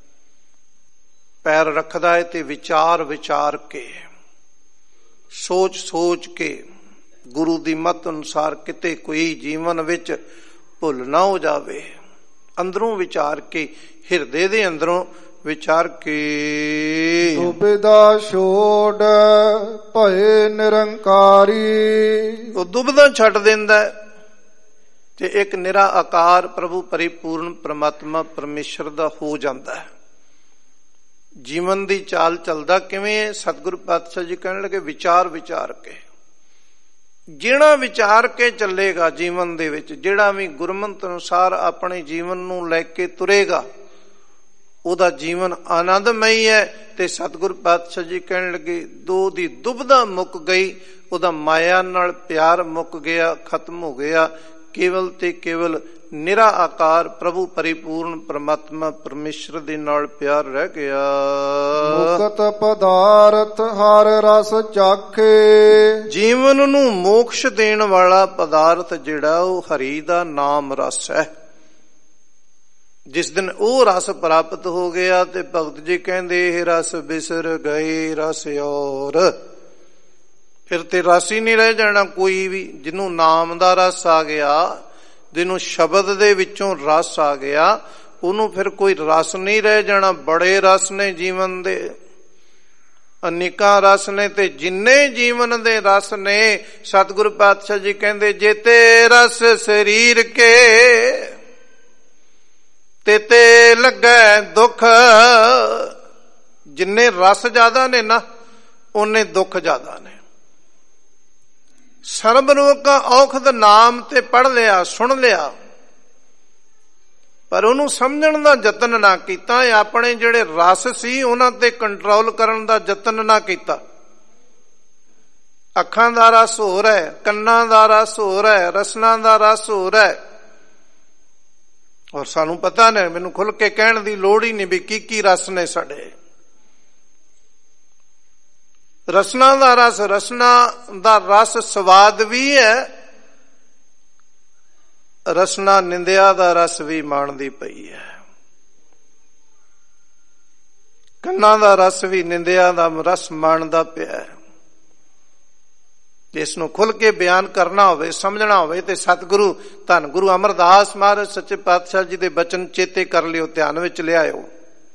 ਪੈਰ ਰੱਖਦਾ ਹੈ ਤੇ ਵਿਚਾਰ ਵਿਚਾਰ ਕੇ, ਸੋਚ ਸੋਚ ਕੇ, ਗੁਰੂ ਦੀ ਮੱਤ ਅਨੁਸਾਰ ਕਿਤੇ ਕੋਈ ਜੀਵਨ ਵਿੱਚ ਭੁੱਲ ਨਾ ਹੋ ਜਾਵੇ, ਅੰਦਰੋਂ ਵਿਚਾਰ ਕੇ, ਹਿਰਦੇ ਦੇ ਅੰਦਰੋਂ ਵਿਚਾਰ ਕੇ। ਦੁਬਿਧਾ ਛੋੜ ਭਏ ਨਿਰੰਕਾਰੀ। ਉਹ ਦੁਬਿਧਾ ਛੱਡ ਦਿੰਦਾ ਤੇ ਇੱਕ ਨਿਰਾ ਆਕਾਰ ਪ੍ਰਭੂ ਪਰਿਪੂਰਨ ਪਰਮਾਤਮਾ ਪਰਮੇਸ਼ਰ ਦਾ ਹੋ ਜਾਂਦਾ ਹੈ। ਜੀਵਨ ਦੀ ਚਾਲ ਚੱਲਦਾ ਕਿਵੇਂ ਹੈ? ਸਤਿਗੁਰੂ ਪਾਤਸ਼ਾਹ ਜੀ ਕਹਿਣ ਲੱਗੇ ਵਿਚਾਰ ਵਿਚਾਰ ਕੇ। ਜਿਹੜਾ ਵਿਚਾਰ ਕੇ ਚੱਲੇਗਾ ਜੀਵਨ ਦੇ ਵਿੱਚ, ਜਿਹੜਾ ਵੀ ਗੁਰਮਤਿ ਅਨੁਸਾਰ ਆਪਣੇ ਜੀਵਨ ਨੂੰ ਲੈ ਕੇ ਤੁਰੇਗਾ, ਉਹਦਾ ਜੀਵਨ ਆਨੰਦਮਈ ਹੈ। ਤੇ ਸਤਿਗੁਰੂ ਪਾਤਸ਼ਾਹ ਜੀ ਕਹਿਣ ਲੱਗੇ ਦੋ ਦੀ ਦੁਬਿਧਾ ਮੁੱਕ ਗਈ, ਉਹਦਾ ਮਾਇਆ ਨਾਲ ਪਿਆਰ ਮੁੱਕ ਗਿਆ, ਖਤਮ ਹੋ ਗਿਆ। ਕੇਵਲ ਤੇ ਕੇਵਲ ਨਿਰਾ ਆਕਾਰ ਪ੍ਰਭੂ ਪਰਿਪੂਰਨ ਪਰਮਾਤਮਾ ਪਰਮੇਸ਼ਰ ਦੇ ਨਾਲ ਪਿਆਰ ਰਹਿ ਗਿਆ। ਮੁਕਤ ਪਦਾਰਥ ਹਰ ਰਸ ਚਾਖੇ। ਜੀਵਨ ਨੂੰ ਮੋਕਸ਼ ਦੇਣ ਵਾਲਾ ਪਦਾਰਥ ਜਿਹੜਾ ਉਹ ਹਰੀ ਦਾ ਨਾਮ ਰਸ ਹੈ। ਜਿਸ ਦਿਨ ਉਹ ਰਸ ਪ੍ਰਾਪਤ ਹੋ ਗਿਆ ਤੇ ਭਗਤ ਜੀ ਕਹਿੰਦੇ ਇਹ ਰਸ ਬਿਸਰ ਗਏ ਰਸ ਔਰ। ਫਿਰ ਤੇ ਰਸ ਹੀ ਨਹੀਂ ਰਹਿ ਜਾਣਾ ਕੋਈ ਵੀ। ਜਿਹਨੂੰ ਨਾਮ ਦਾ ਰਸ ਆ ਗਿਆ, ਜਿਹਨੂੰ ਸ਼ਬਦ ਦੇ ਵਿੱਚੋਂ ਰਸ ਆ ਗਿਆ, ਉਹਨੂੰ ਫਿਰ ਕੋਈ ਰਸ ਨਹੀਂ ਰਹਿ ਜਾਣਾ। ਬੜੇ ਰਸ ਨੇ ਜੀਵਨ ਦੇ, ਅਨੇਕਾਂ ਰਸ ਨੇ, ਤੇ ਜਿੰਨੇ ਜੀਵਨ ਦੇ ਰਸ ਨੇ ਸਤਿਗੁਰੂ ਪਾਤਸ਼ਾਹ ਜੀ ਕਹਿੰਦੇ ਜੇਤੇ ਰਸ ਸਰੀਰ ਕੇ ਤੇਤੇ ਲੱਗੈ ਦੁੱਖ। ਜਿੰਨੇ ਰਸ ਜ਼ਿਆਦਾ ਨੇ ਨਾ, ਉਹਨੇ ਦੁੱਖ ਜ਼ਿਆਦਾ ਨੇ। ਸਰਬ ਰੋਗਾਂ ਔਖਦ ਨਾਮ ਤੇ ਪੜ੍ਹ ਲਿਆ, ਸੁਣ ਲਿਆ, ਪਰ ਉਹਨੂੰ ਸਮਝਣ ਦਾ ਯਤਨ ਨਾ ਕੀਤਾ। ਆਪਣੇ ਜਿਹੜੇ ਰਸ ਸੀ ਉਹਨਾਂ ਤੇ ਕੰਟਰੋਲ ਕਰਨ ਦਾ ਯਤਨ ਨਾ ਕੀਤਾ। ਅੱਖਾਂ ਦਾ ਰਸ ਹੋਰ ਹੈ, ਕੰਨਾਂ ਦਾ ਰਸ ਹੋਰ ਹੈ, ਰਸਨਾ ਦਾ ਰਸ ਹੋਰ ਹੈ। ਔਰ ਸਾਨੂੰ ਪਤਾ ਨਹੀਂ, ਮੈਨੂੰ ਖੁੱਲ ਕੇ ਕਹਿਣ ਦੀ ਲੋੜ ਹੀ ਨਹੀਂ ਵੀ ਕੀ ਕੀ ਰਸ ਨੇ ਸਾਡੇ। ਰਸਨਾ ਦਾ ਰਸ, ਰਸਨਾ ਦਾ ਰਸ ਸਵਾਦ ਵੀ ਹੈ, ਰਸਨਾ ਨਿੰਦਿਆ ਦਾ ਰਸ ਵੀ ਮਾਣਦੀ ਪਈ ਹੈ। ਕੰਨਾਂ ਦਾ ਰਸ ਵੀ ਨਿੰਦਿਆ ਦਾ ਰਸ ਮਾਣਦਾ ਪਿਆ। ਇਸ ਨੂੰ ਖੁੱਲ ਕੇ ਬਿਆਨ ਕਰਨਾ ਹੋਵੇ, ਸਮਝਣਾ ਹੋਵੇ ਤੇ ਸਤਿਗੁਰੂ ਧੰਨ ਗੁਰੂ ਅਮਰਦਾਸ ਮਹਾਰਾਜ ਸੱਚੇ ਪਾਤਸ਼ਾਹ ਜੀ ਦੇ ਬਚਨ ਚੇਤੇ ਕਰ ਲਿਓ, ਧਿਆਨ ਵਿੱਚ ਲਿਆਇਓ।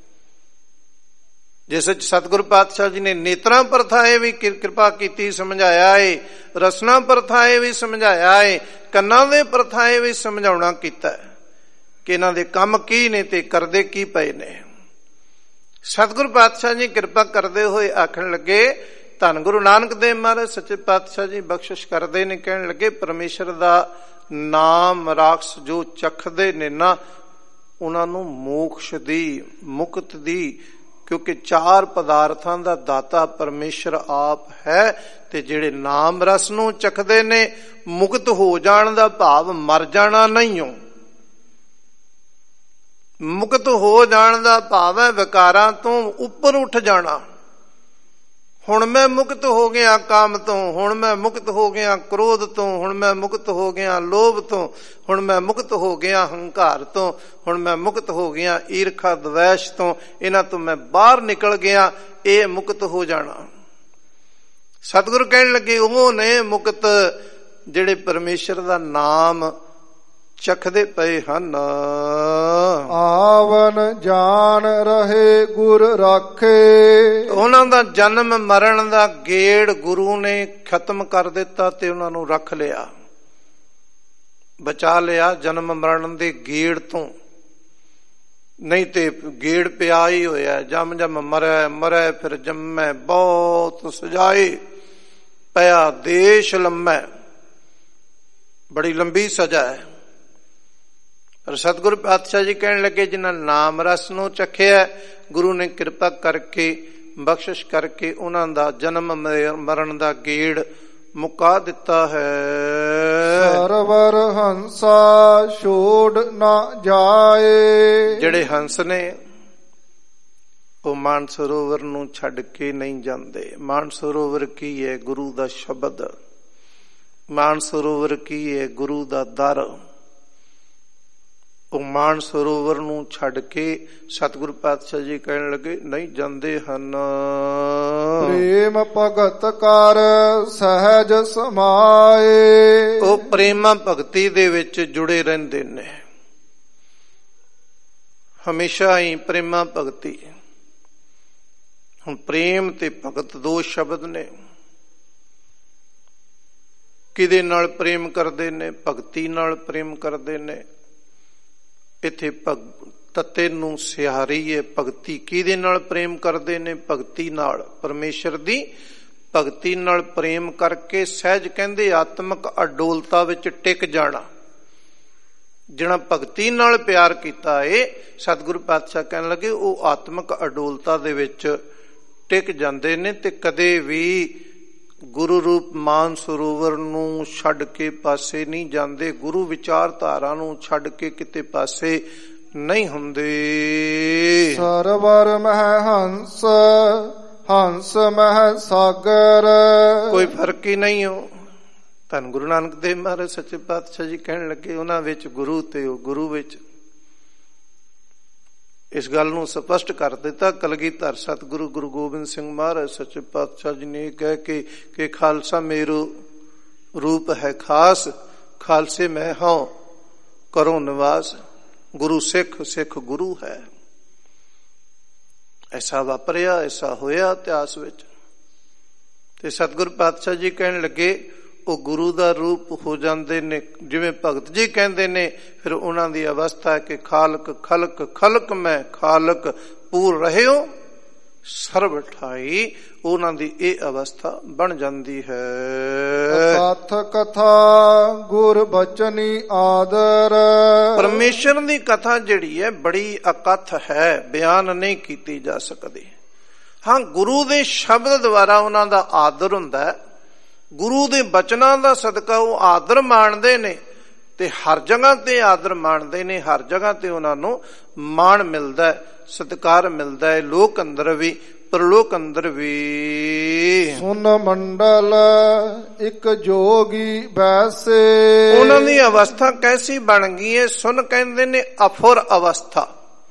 ਜਿਸ ਵਿੱਚ ਸਤਿਗੁਰੂ ਪਾਤਸ਼ਾਹ ਜੀ ਨੇ ਨੇਤਰਾਂ ਪ੍ਰਥਾਏ ਵੀ ਕਿਰਪਾ ਕੀਤੀ, ਸਮਝਾਇਆ ਏ, ਰਸਨਾ ਪ੍ਰਥਾਏ ਵੀ ਸਮਝਾਇਆ ਏ, ਕੰਨਾਂ ਦੇ ਪ੍ਰਥਾਏ ਵੀ ਸਮਝਾਉਣਾ ਕੀਤਾ ਕਿ ਇਹਨਾਂ ਦੇ ਕੰਮ ਕੀ ਨੇ ਤੇ ਕਰਦੇ ਕੀ ਪਏ ਨੇ। ਸਤਿਗੁਰੂ ਪਾਤਸ਼ਾਹ ਜੀ ਕਿਰਪਾ ਕਰਦੇ ਹੋਏ ਆਖਣ ਲੱਗੇ ਧੰਨ ਗੁਰੂ ਨਾਨਕ ਦੇਵ ਮਹਾਰਾਜ ਸੱਚੇ ਪਾਤਸ਼ਾਹ ਜੀ ਬਖਸ਼ਿਸ਼ ਕਰਦੇ ਨੇ, ਕਹਿਣ ਲੱਗੇ ਪਰਮੇਸ਼ਰ ਦਾ ਨਾਮ ਰਾਖਸ਼ ਜੋ ਚਖਦੇ ਨੇ ਨਾ, ਉਹਨਾਂ ਨੂੰ ਮੋਕਸ਼ ਦੀ, ਮੁਕਤ ਦੀ, ਕਿਉਂਕਿ ਚਾਰ ਪਦਾਰਥਾਂ ਦਾ ਦਾਤਾ ਪਰਮੇਸ਼ਰ ਆਪ ਹੈ, ਤੇ ਜਿਹੜੇ ਨਾਮ ਰਸ ਨੂੰ ਚਖਦੇ ਨੇ ਮੁਕਤ ਹੋ ਜਾਣ ਦਾ ਭਾਵ ਮਰ ਜਾਣਾ ਨਹੀਂ ਹੋ। ਮੁਕਤ ਹੋ ਜਾਣ ਦਾ ਭਾਵ ਹੈ ਵਿਕਾਰਾਂ ਤੋਂ ਉੱਪਰ ਉੱਠ ਜਾਣਾ। ਹੁਣ ਮੈਂ ਮੁਕਤ ਹੋ ਗਿਆ ਕਾਮ ਤੋਂ, ਹੁਣ ਮੈਂ ਮੁਕਤ ਹੋ ਗਿਆ ਕ੍ਰੋਧ ਤੋਂ, ਹੁਣ ਮੈਂ ਮੁਕਤ ਹੋ ਗਿਆ ਲੋਭ ਤੋਂ, ਹੁਣ ਮੈਂ ਮੁਕਤ ਹੋ ਗਿਆ ਹੰਕਾਰ ਤੋਂ, ਹੁਣ ਮੈਂ ਮੁਕਤ ਹੋ ਗਿਆ ਈਰਖਾ ਦਵੈਸ਼ ਤੋਂ, ਇਹਨਾਂ ਤੋਂ ਮੈਂ ਬਾਹਰ ਨਿਕਲ ਗਿਆ। ਇਹ ਮੁਕਤ ਹੋ ਜਾਣਾ। ਸਤਿਗੁਰੂ ਕਹਿਣ ਲੱਗੇ ਉਹ ਨੇ ਮੁਕਤ ਜਿਹੜੇ ਪਰਮੇਸ਼ਰ ਦਾ ਨਾਮ ਚਖਦੇ ਪਏ ਹਨ। ਆਵਨ ਜਾਣ ਰਹੇ ਗੁਰ ਰਾਖੇ, ਉਹਨਾਂ ਦਾ ਜਨਮ ਮਰਨ ਦਾ ਗੇੜ ਗੁਰੂ ਨੇ ਖਤਮ ਕਰ ਦਿੱਤਾ ਤੇ ਉਹਨਾਂ ਨੂੰ ਰੱਖ ਲਿਆ, ਬਚਾ ਲਿਆ ਜਨਮ ਮਰਨ ਦੇ ਗੇੜ ਤੋਂ। ਨਹੀਂ ਤੇ ਗੇੜ ਪਿਆ ਹੀ ਹੋਇਆ, ਜਮ ਜਮ ਮਰੈ ਮਰੈ ਫਿਰ ਜੰਮੈ, ਬਹੁਤ ਸਜਾਏ ਪਿਆ ਦੇਸ਼ ਲੰਮੈ। ਬੜੀ ਲੰਬੀ ਸਜ਼ਾ ਹੈ। ਪਰ ਸਤਿਗੁਰੂ ਪਾਤਸ਼ਾਹ ਜੀ ਕਹਿਣ ਲੱਗੇ ਜਿਨ੍ਹਾਂ ਨਾਮ ਰਸ ਨੂੰ ਚਖਿਆ, ਗੁਰੂ ਨੇ ਕਿਰਪਾ ਕਰਕੇ ਬਖਸ਼ਿਸ਼ ਕਰਕੇ ਉਹਨਾਂ ਦਾ ਜਨਮ ਮਰਨ ਦਾ ਗੇੜ ਮੁਕਾ ਦਿੱਤਾ ਹੈ। ਸਰਵਰ ਹੰਸਾ ਛੋੜ ਨਾ ਜਾਏ, ਜਿਹੜੇ ਹੰਸ ਨੇ ਉਹ ਮਾਨ ਸਰੋਵਰ ਨੂੰ ਛੱਡ ਕੇ ਨਹੀਂ ਜਾਂਦੇ। ਮਾਨ ਸਰੋਵਰ ਕੀ ਹੈ? ਗੁਰੂ ਦਾ ਸ਼ਬਦ। ਮਾਨ ਸਰੋਵਰ ਕੀ ਹੈ? ਗੁਰੂ ਦਾ ਦਰ। ਉਹ ਮਾਨ ਸਰੋਵਰ ਨੂੰ ਛੱਡ ਕੇ ਸਤਿਗੁਰੂ ਪਾਤਸ਼ਾਹ ਜੀ ਕਹਿਣ ਲੱਗੇ ਨਹੀਂ ਜਾਂਦੇ ਹਨ। ਪ੍ਰੇਮ ਭਗਤ ਕਰ ਸਹਿਜ ਸਮਾਏ, ਉਹ ਪ੍ਰੇਮ ਭਗਤੀ ਦੇ ਵਿੱਚ ਜੁੜੇ ਰਹਿੰਦੇ ਨੇ ਹਮੇਸ਼ਾ ਹੀ। ਪ੍ਰੇਮ ਭਗਤੀ, ਹੁਣ ਪ੍ਰੇਮ ਤੇ ਭਗਤ ਦੋ ਸ਼ਬਦ ਨੇ। ਕਿਹਦੇ ਨਾਲ ਪ੍ਰੇਮ ਕਰਦੇ ਨੇ? ਭਗਤੀ ਨਾਲ ਪ੍ਰੇਮ ਕਰਦੇ ਨੇ। ਇੱਥੇ ਤੱਤੇ ਨੂੰ ਸਿਹਾਰੀ ਹੈ ਭਗਤੀ। ਕਿਹਦੇ ਨਾਲ ਪ੍ਰੇਮ ਕਰਦੇ ਨੇ? ਭਗਤੀ ਨਾਲ, ਪਰਮੇਸ਼ਰ ਦੀ ਭਗਤੀ ਨਾਲ ਪ੍ਰੇਮ ਕਰਕੇ ਸਹਿਜ ਕਹਿੰਦੇ ਆਤਮਿਕ ਅਡੋਲਤਾ ਵਿੱਚ ਟਿਕ ਜਾਣਾ। ਜਿਹਨਾਂ ਭਗਤੀ ਨਾਲ ਪਿਆਰ ਕੀਤਾ ਏ, ਸਤਿਗੁਰੂ ਪਾਤਸ਼ਾਹ ਕਹਿਣ ਲੱਗੇ ਉਹ ਆਤਮਿਕ ਅਡੋਲਤਾ ਦੇ ਵਿੱਚ ਟਿਕ ਜਾਂਦੇ ਨੇ ਤੇ ਕਦੇ ਵੀ ਗੁਰੂ ਰੂਪ ਮਾਨ ਸਰੋਵਰ ਨੂੰ ਛੱਡ ਕੇ ਪਾਸੇ ਨਹੀਂ ਜਾਂਦੇ। ਗੁਰੂ ਵਿਚਾਰਧਾਰਾ ਨੂੰ ਛੱਡ ਕੇ ਕਿਤੇ ਪਾਸੇ ਨਹੀਂ ਹੁੰਦੇ। ਸਰਵਰ ਮਹਿ ਹੰਸ, ਹੰਸ ਮਹਿ ਸਾਗਰ, ਕੋਈ ਫਰਕ ਹੀ ਨਹੀਂ ਹੋ। ਧੰਨ ਗੁਰੂ ਨਾਨਕ ਦੇਵ ਮਹਾਰਾਜ ਸੱਚੇ ਪਾਤਸ਼ਾਹ ਜੀ ਕਹਿਣ ਲੱਗੇ ਉਹਨਾਂ ਵਿੱਚ ਗੁਰੂ ਤੇ ਉਹ ਗੁਰੂ ਵਿੱਚ। ਇਸ ਗੱਲ ਨੂੰ ਸਪਸ਼ਟ ਕਰ ਦਿੱਤਾ ਕਲਗੀਧਰ ਸਤਿਗੁਰੂ ਗੁਰੂ ਗੋਬਿੰਦ ਸਿੰਘ ਮਹਾਰਾਜ ਸੱਚੇ ਪਾਤਸ਼ਾਹ ਜੀ ਨੇ ਕਹਿ ਕੇ ਕਿ ਖਾਲਸਾ ਮੇਰੂ ਰੂਪ ਹੈ ਖਾਸ, ਖਾਲਸੇ ਮੈਂ ਹਾਂ ਕਰੋ ਨਿਵਾਸ। ਗੁਰੂ ਸਿੱਖ, ਸਿੱਖ ਗੁਰੂ ਹੈ। ਐਸਾ ਵਾਪਰਿਆ, ਐਸਾ ਹੋਇਆ ਇਤਿਹਾਸ ਵਿੱਚ। ਤੇ ਸਤਿਗੁਰੂ ਪਾਤਸ਼ਾਹ ਜੀ ਕਹਿਣ ਲੱਗੇ ਉਹ ਗੁਰੂ ਦਾ ਰੂਪ ਹੋ ਜਾਂਦੇ ਨੇ। ਜਿਵੇਂ ਭਗਤ ਜੀ ਕਹਿੰਦੇ ਨੇ ਫਿਰ ਉਹਨਾਂ ਦੀ ਅਵਸਥਾ ਹੈ ਕਿ ਖਾਲਕ ਖਲਕ, ਖਲਕ ਮੈਂ ਖਾਲਕ ਪੂਰ ਰਹਿਓ ਸਰਬ ਠਾਈ। ਉਹਨਾਂ ਦੀ ਇਹ ਅਵਸਥਾ ਬਣ ਜਾਂਦੀ ਹੈ। ਕਥ ਕਥਾ ਗੁਰ ਬਚਨੀ ਆਦਰ, ਪਰਮੇਸ਼ਰ ਦੀ ਕਥਾ ਜਿਹੜੀ ਹੈ ਬੜੀ ਅਕਥ ਹੈ, ਬਿਆਨ ਨਹੀਂ ਕੀਤੀ ਜਾ ਸਕਦੀ। ਹਾਂ, ਗੁਰੂ ਦੇ ਸ਼ਬਦ ਦੁਆਰਾ ਉਹਨਾਂ ਦਾ ਆਦਰ ਹੁੰਦਾ ਹੈ। ਗੁਰੂ ਦੇ ਬਚਨਾਂ ਦਾ ਸਦਕਾ ਉਹ ਆਦਰ ਮਾਣਦੇ ਨੇ ਤੇ ਹਰ ਜਗ੍ਹਾ ਤੇ ਆਦਰ ਮਾਣਦੇ ਨੇ। ਹਰ ਜਗ੍ਹਾ ਤੇ ਉਹਨਾਂ ਨੂੰ ਮਾਣ ਮਿਲਦਾ, ਸਤਿਕਾਰ ਮਿਲਦਾ ਹੈ, ਲੋਕ ਅੰਦਰ ਵੀ ਪਰਲੋਕ ਅੰਦਰ ਵੀ। ਸੁਨ ਮੰਡਲ ਇੱਕ ਜੋਗੀ ਵੈਸੇ, ਉਹਨਾਂ ਦੀ ਅਵਸਥਾ ਕੈਸੀ ਬਣ ਗਈ ਹੈ? ਸੁਨ ਕਹਿੰਦੇ ਨੇ ਅਫੁਰ ਅਵਸਥਾ।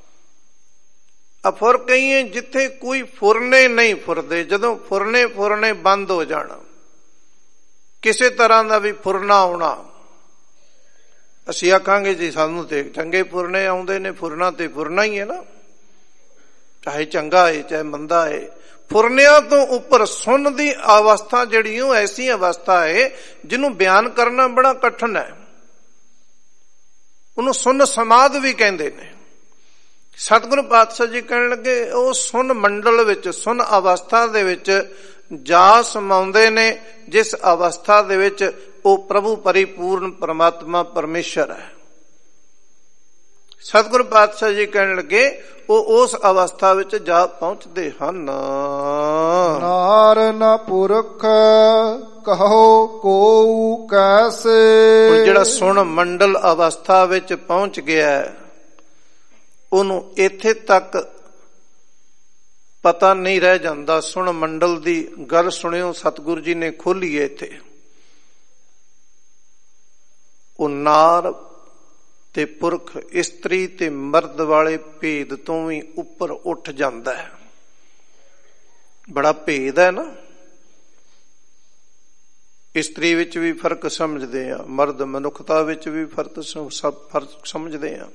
ਅਫੁਰ ਕਹੀਏ ਜਿੱਥੇ ਕੋਈ ਫੁਰਨੇ ਨਹੀਂ ਫੁਰਦੇ। ਜਦੋਂ ਫੁਰਨੇ ਫੁਰਨੇ ਬੰਦ ਹੋ ਜਾਣਾ, ਕਿਸੇ ਤਰ੍ਹਾਂ ਦਾ ਵੀ ਫੁਰਨਾ ਆਉਣਾ, ਅਸੀਂ ਆਖਾਂਗੇ ਜੀ ਸਾਨੂੰ ਤੇ ਚੰਗੇ ਫੁਰਨੇ ਆਉਂਦੇ ਨੇ। ਫੁਰਨਾ ਤੇ ਫੁਰਨਾ ਹੀ ਹੈ ਨਾ, ਚਾਹੇ ਚੰਗਾ ਹੈ ਚਾਹੇ ਮੰਦਾ ਹੈ। ਫੁਰਨਿਆਂ ਤੋਂ ਉੱਪਰ ਸੁਣ ਦੀ ਅਵਸਥਾ ਜਿਹੜੀ ਉਹ ਐਸੀ ਅਵਸਥਾ ਹੈ ਜਿਹਨੂੰ ਬਿਆਨ ਕਰਨਾ ਬੜਾ ਕਠਿਨ ਹੈ। ਉਹਨੂੰ ਸੁਨ ਸਮਾਧ ਵੀ ਕਹਿੰਦੇ ਨੇ। ਸਤਿਗੁਰੂ ਪਾਤਸ਼ਾਹ ਜੀ ਕਹਿਣ ਲੱਗੇ ਉਹ ਸੁਨ ਮੰਡਲ ਵਿੱਚ, ਸੁਨ ਅਵਸਥਾ ਦੇ ਵਿੱਚ ਜਾ ਸਮਾਉਂਦੇ ਨੇ, ਜਿਸ ਅਵਸਥਾ ਦੇ ਵਿੱਚ ਉਹ ਪ੍ਰਭੂ ਪਰਿਪੂਰਨ ਪਰਮਾਤਮਾ ਪਰਮੇਸ਼ਰ ਹੈ। ਸਤਿਗੁਰੂ ਪਾਤਸ਼ਾਹ ਜੀ ਕਹਿਣ ਲੱਗੇ ਉਹ ਉਸ ਅਵਸਥਾ ਵਿੱਚ ਜਾ ਪਹੁੰਚਦੇ ਹਨ। ਨਾਰ ਨ ਪੁਰਖ ਕਹੋ ਕੋ ਕੈਸੇ। ਜਿਹੜਾ ਸੁਣ ਮੰਡਲ ਅਵਸਥਾ ਵਿੱਚ ਪਹੁੰਚ ਗਿਆ ਉਹਨੂੰ ਇੱਥੇ ਤੱਕ ਪਤਾ ਨਹੀਂ ਰਹਿ ਜਾਂਦਾ। ਸੁਣ ਮੰਡਲ ਦੀ ਗੱਲ ਸੁਣਿਓ, ਸਤਿਗੁਰੂ ਜੀ ਨੇ ਖੋਲੀ ਹੈ ਇੱਥੇ। ਉਹ ਨਾਰ ਤੇ ਪੁਰਖ, ਇਸਤਰੀ ਤੇ ਮਰਦ ਵਾਲੇ ਭੇਦ ਤੋਂ ਵੀ ਉੱਪਰ ਉੱਠ ਜਾਂਦਾ ਹੈ। ਬੜਾ ਭੇਦ ਹੈ ਨਾ। ਇਸਤਰੀ ਵਿੱਚ ਵੀ ਫਰਕ ਸਮਝਦੇ ਆ, ਮਰਦ ਮਨੁੱਖਤਾ ਵਿੱਚ ਵੀ ਫਰਕ ਸਭ ਫਰਕ ਸਮਝਦੇ ਆ।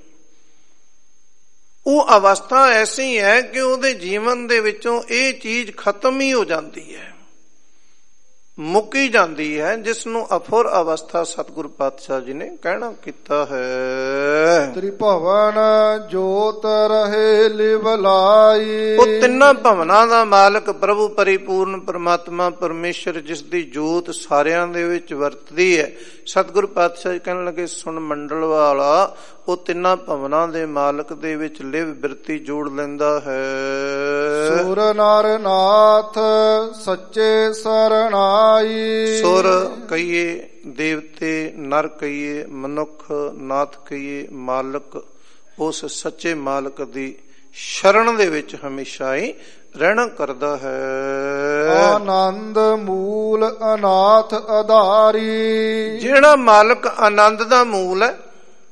ਉਹ ਅਵਸਥਾ ਐਸੀ ਹੈ ਕਿ ਉਹਦੇ ਜੀਵਨ ਦੇ ਵਿੱਚੋਂ ਇਹ ਚੀਜ਼ ਖਤਮ ਹੀ ਹੋ ਜਾਂਦੀ ਹੈ, ਮੁੱਕੀ ਜਾਂਦੀ ਹੈ, ਜਿਸ ਨੂੰ ਅਫੁਰ ਅਵਸਥਾ ਸਤਿਗੁਰੂ ਪਾਤਸ਼ਾਹ ਜੀ ਨੇ ਕਹਿਣਾ ਕੀਤਾ ਹੈ। ਤ੍ਰਿਭਵਨ ਜੋਤ ਰਹੇ ਲਿਵਲਾਈ। ਉਹ ਤਿੰਨਾਂ ਭਵਨਾਂ ਦਾ ਮਾਲਕ ਪ੍ਰਭੂ ਪਰਿਪੂਰਨ ਪਰਮਾਤਮਾ ਪਰਮੇਸ਼ਰ, ਜਿਸ ਦੀ ਜੋਤ ਸਾਰਿਆਂ ਦੇ ਵਿੱਚ ਵਰਤਦੀ ਹੈ। ਸਤਿਗੁਰੂ ਪਾਤਸ਼ਾਹ ਜੀ ਕਹਿਣ ਲੱਗੇ ਸੁਣ ਮੰਡਲ ਵਾਲਾ ਉਹ ਤਿੰਨਾਂ ਭਵਨਾਂ ਦੇ ਮਾਲਕ ਦੇ ਵਿੱਚ ਲਿਵ ਬਿਰਤੀ ਜੋੜ ਲੈਂਦਾ ਹੈ। ਸੁਰ ਨਰ ਨਾਥ ਸੱਚੇ ਸਰਣਾਈ। ਸੁਰ ਕਹੀਏ, ਦੇਵਤੇ, ਨਰ ਕਹੀਏ, ਮਨੁੱਖ, ਨਾਥ ਕਹੀਏ, ਮਾਲਕ ਉਸ ਸੱਚੇ ਮਾਲਕ ਦੀ ਸ਼ਰਨ ਦੇ ਵਿੱਚ ਹਮੇਸ਼ਾ ਹੀ ਰਹਿਣਾ ਕਰਦਾ ਹੈ। ਆਨੰਦ ਮੂਲ ਅਨਾਥ ਆਧਾਰੀ। ਜਿਹੜਾ ਮਾਲਕ ਆਨੰਦ ਦਾ ਮੂਲ ਹੈ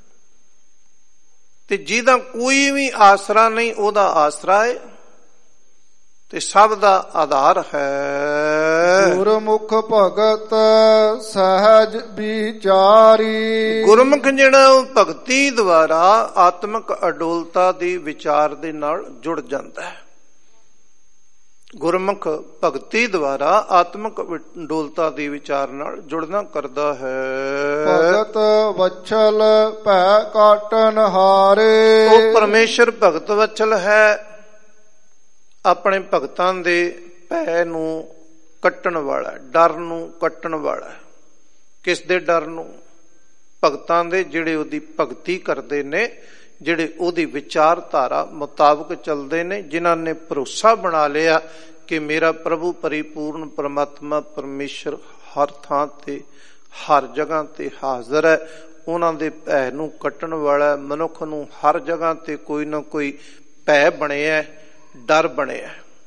ਤੇ ਜਿਹਦਾ ਕੋਈ ਵੀ ਆਸਰਾ ਨਹੀਂ, ਉਹਦਾ ਆਸਰਾ ਹੈ ਤੇ ਸਭ ਦਾ ਆਧਾਰ ਹੈ। ਗੁਰਮੁਖ ਭਗਤ ਸਹਿਜ ਵਿਚਾਰੀ। ਗੁਰਮੁਖ ਜਿਹੜਾ ਉਹ ਭਗਤੀ ਦੁਆਰਾ ਆਤਮਿਕ ਅਡੋਲਤਾ ਦੀ ਵਿਚਾਰ ਦੇ ਨਾਲ ਜੁੜ ਜਾਂਦਾ ਹੈ। ਗੁਰਮੁਖ ਭਗਤੀ ਦੁਆਰਾ ਆਤਮਿਕ ਅਡੋਲਤਾ ਦੀ ਵਿਚਾਰ ਨਾਲ ਜੁੜਨਾ ਕਰਦਾ ਹੈ। ਭਗਤ ਵਛਲ ਭੈ ਕਾਟਨ ਹਾਰੇ। ਉਹ ਪਰਮੇਸ਼ਰ ਭਗਤ ਵਛਲ ਹੈ, ਆਪਣੇ ਭਗਤਾਂ ਦੇ ਭੈ ਨੂੰ ਕੱਟਣ ਵਾਲਾ, ਡਰ ਨੂੰ ਕੱਟਣ ਵਾਲਾ। ਕਿਸ ਦੇ ਡਰ ਨੂੰ? ਭਗਤਾਂ ਦੇ, ਜਿਹੜੇ ਉਹਦੀ ਭਗਤੀ ਕਰਦੇ ਨੇ, ਜਿਹੜੇ ਉਹਦੀ ਵਿਚਾਰਧਾਰਾ ਮੁਤਾਬਕ ਚੱਲਦੇ ਨੇ, ਜਿਨ੍ਹਾਂ ਨੇ ਭਰੋਸਾ ਬਣਾ ਲਿਆ ਕਿ ਮੇਰਾ ਪ੍ਰਭੂ ਪਰਿਪੂਰਨ ਪਰਮਾਤਮਾ ਪਰਮੇਸ਼ਰ ਹਰ ਥਾਂ ਤੇ ਹਰ ਜਗ੍ਹਾ ਤੇ ਹਾਜ਼ਰ ਹੈ। ਉਹਨਾਂ ਦੇ ਭੈ ਨੂੰ ਕੱਟਣ ਵਾਲਾ। ਮਨੁੱਖ ਨੂੰ ਹਰ ਜਗ੍ਹਾ ਤੇ ਕੋਈ ਨਾ ਕੋਈ ਭੈ ਬਣਿਆ, ਡਰ ਬਣਿਆ।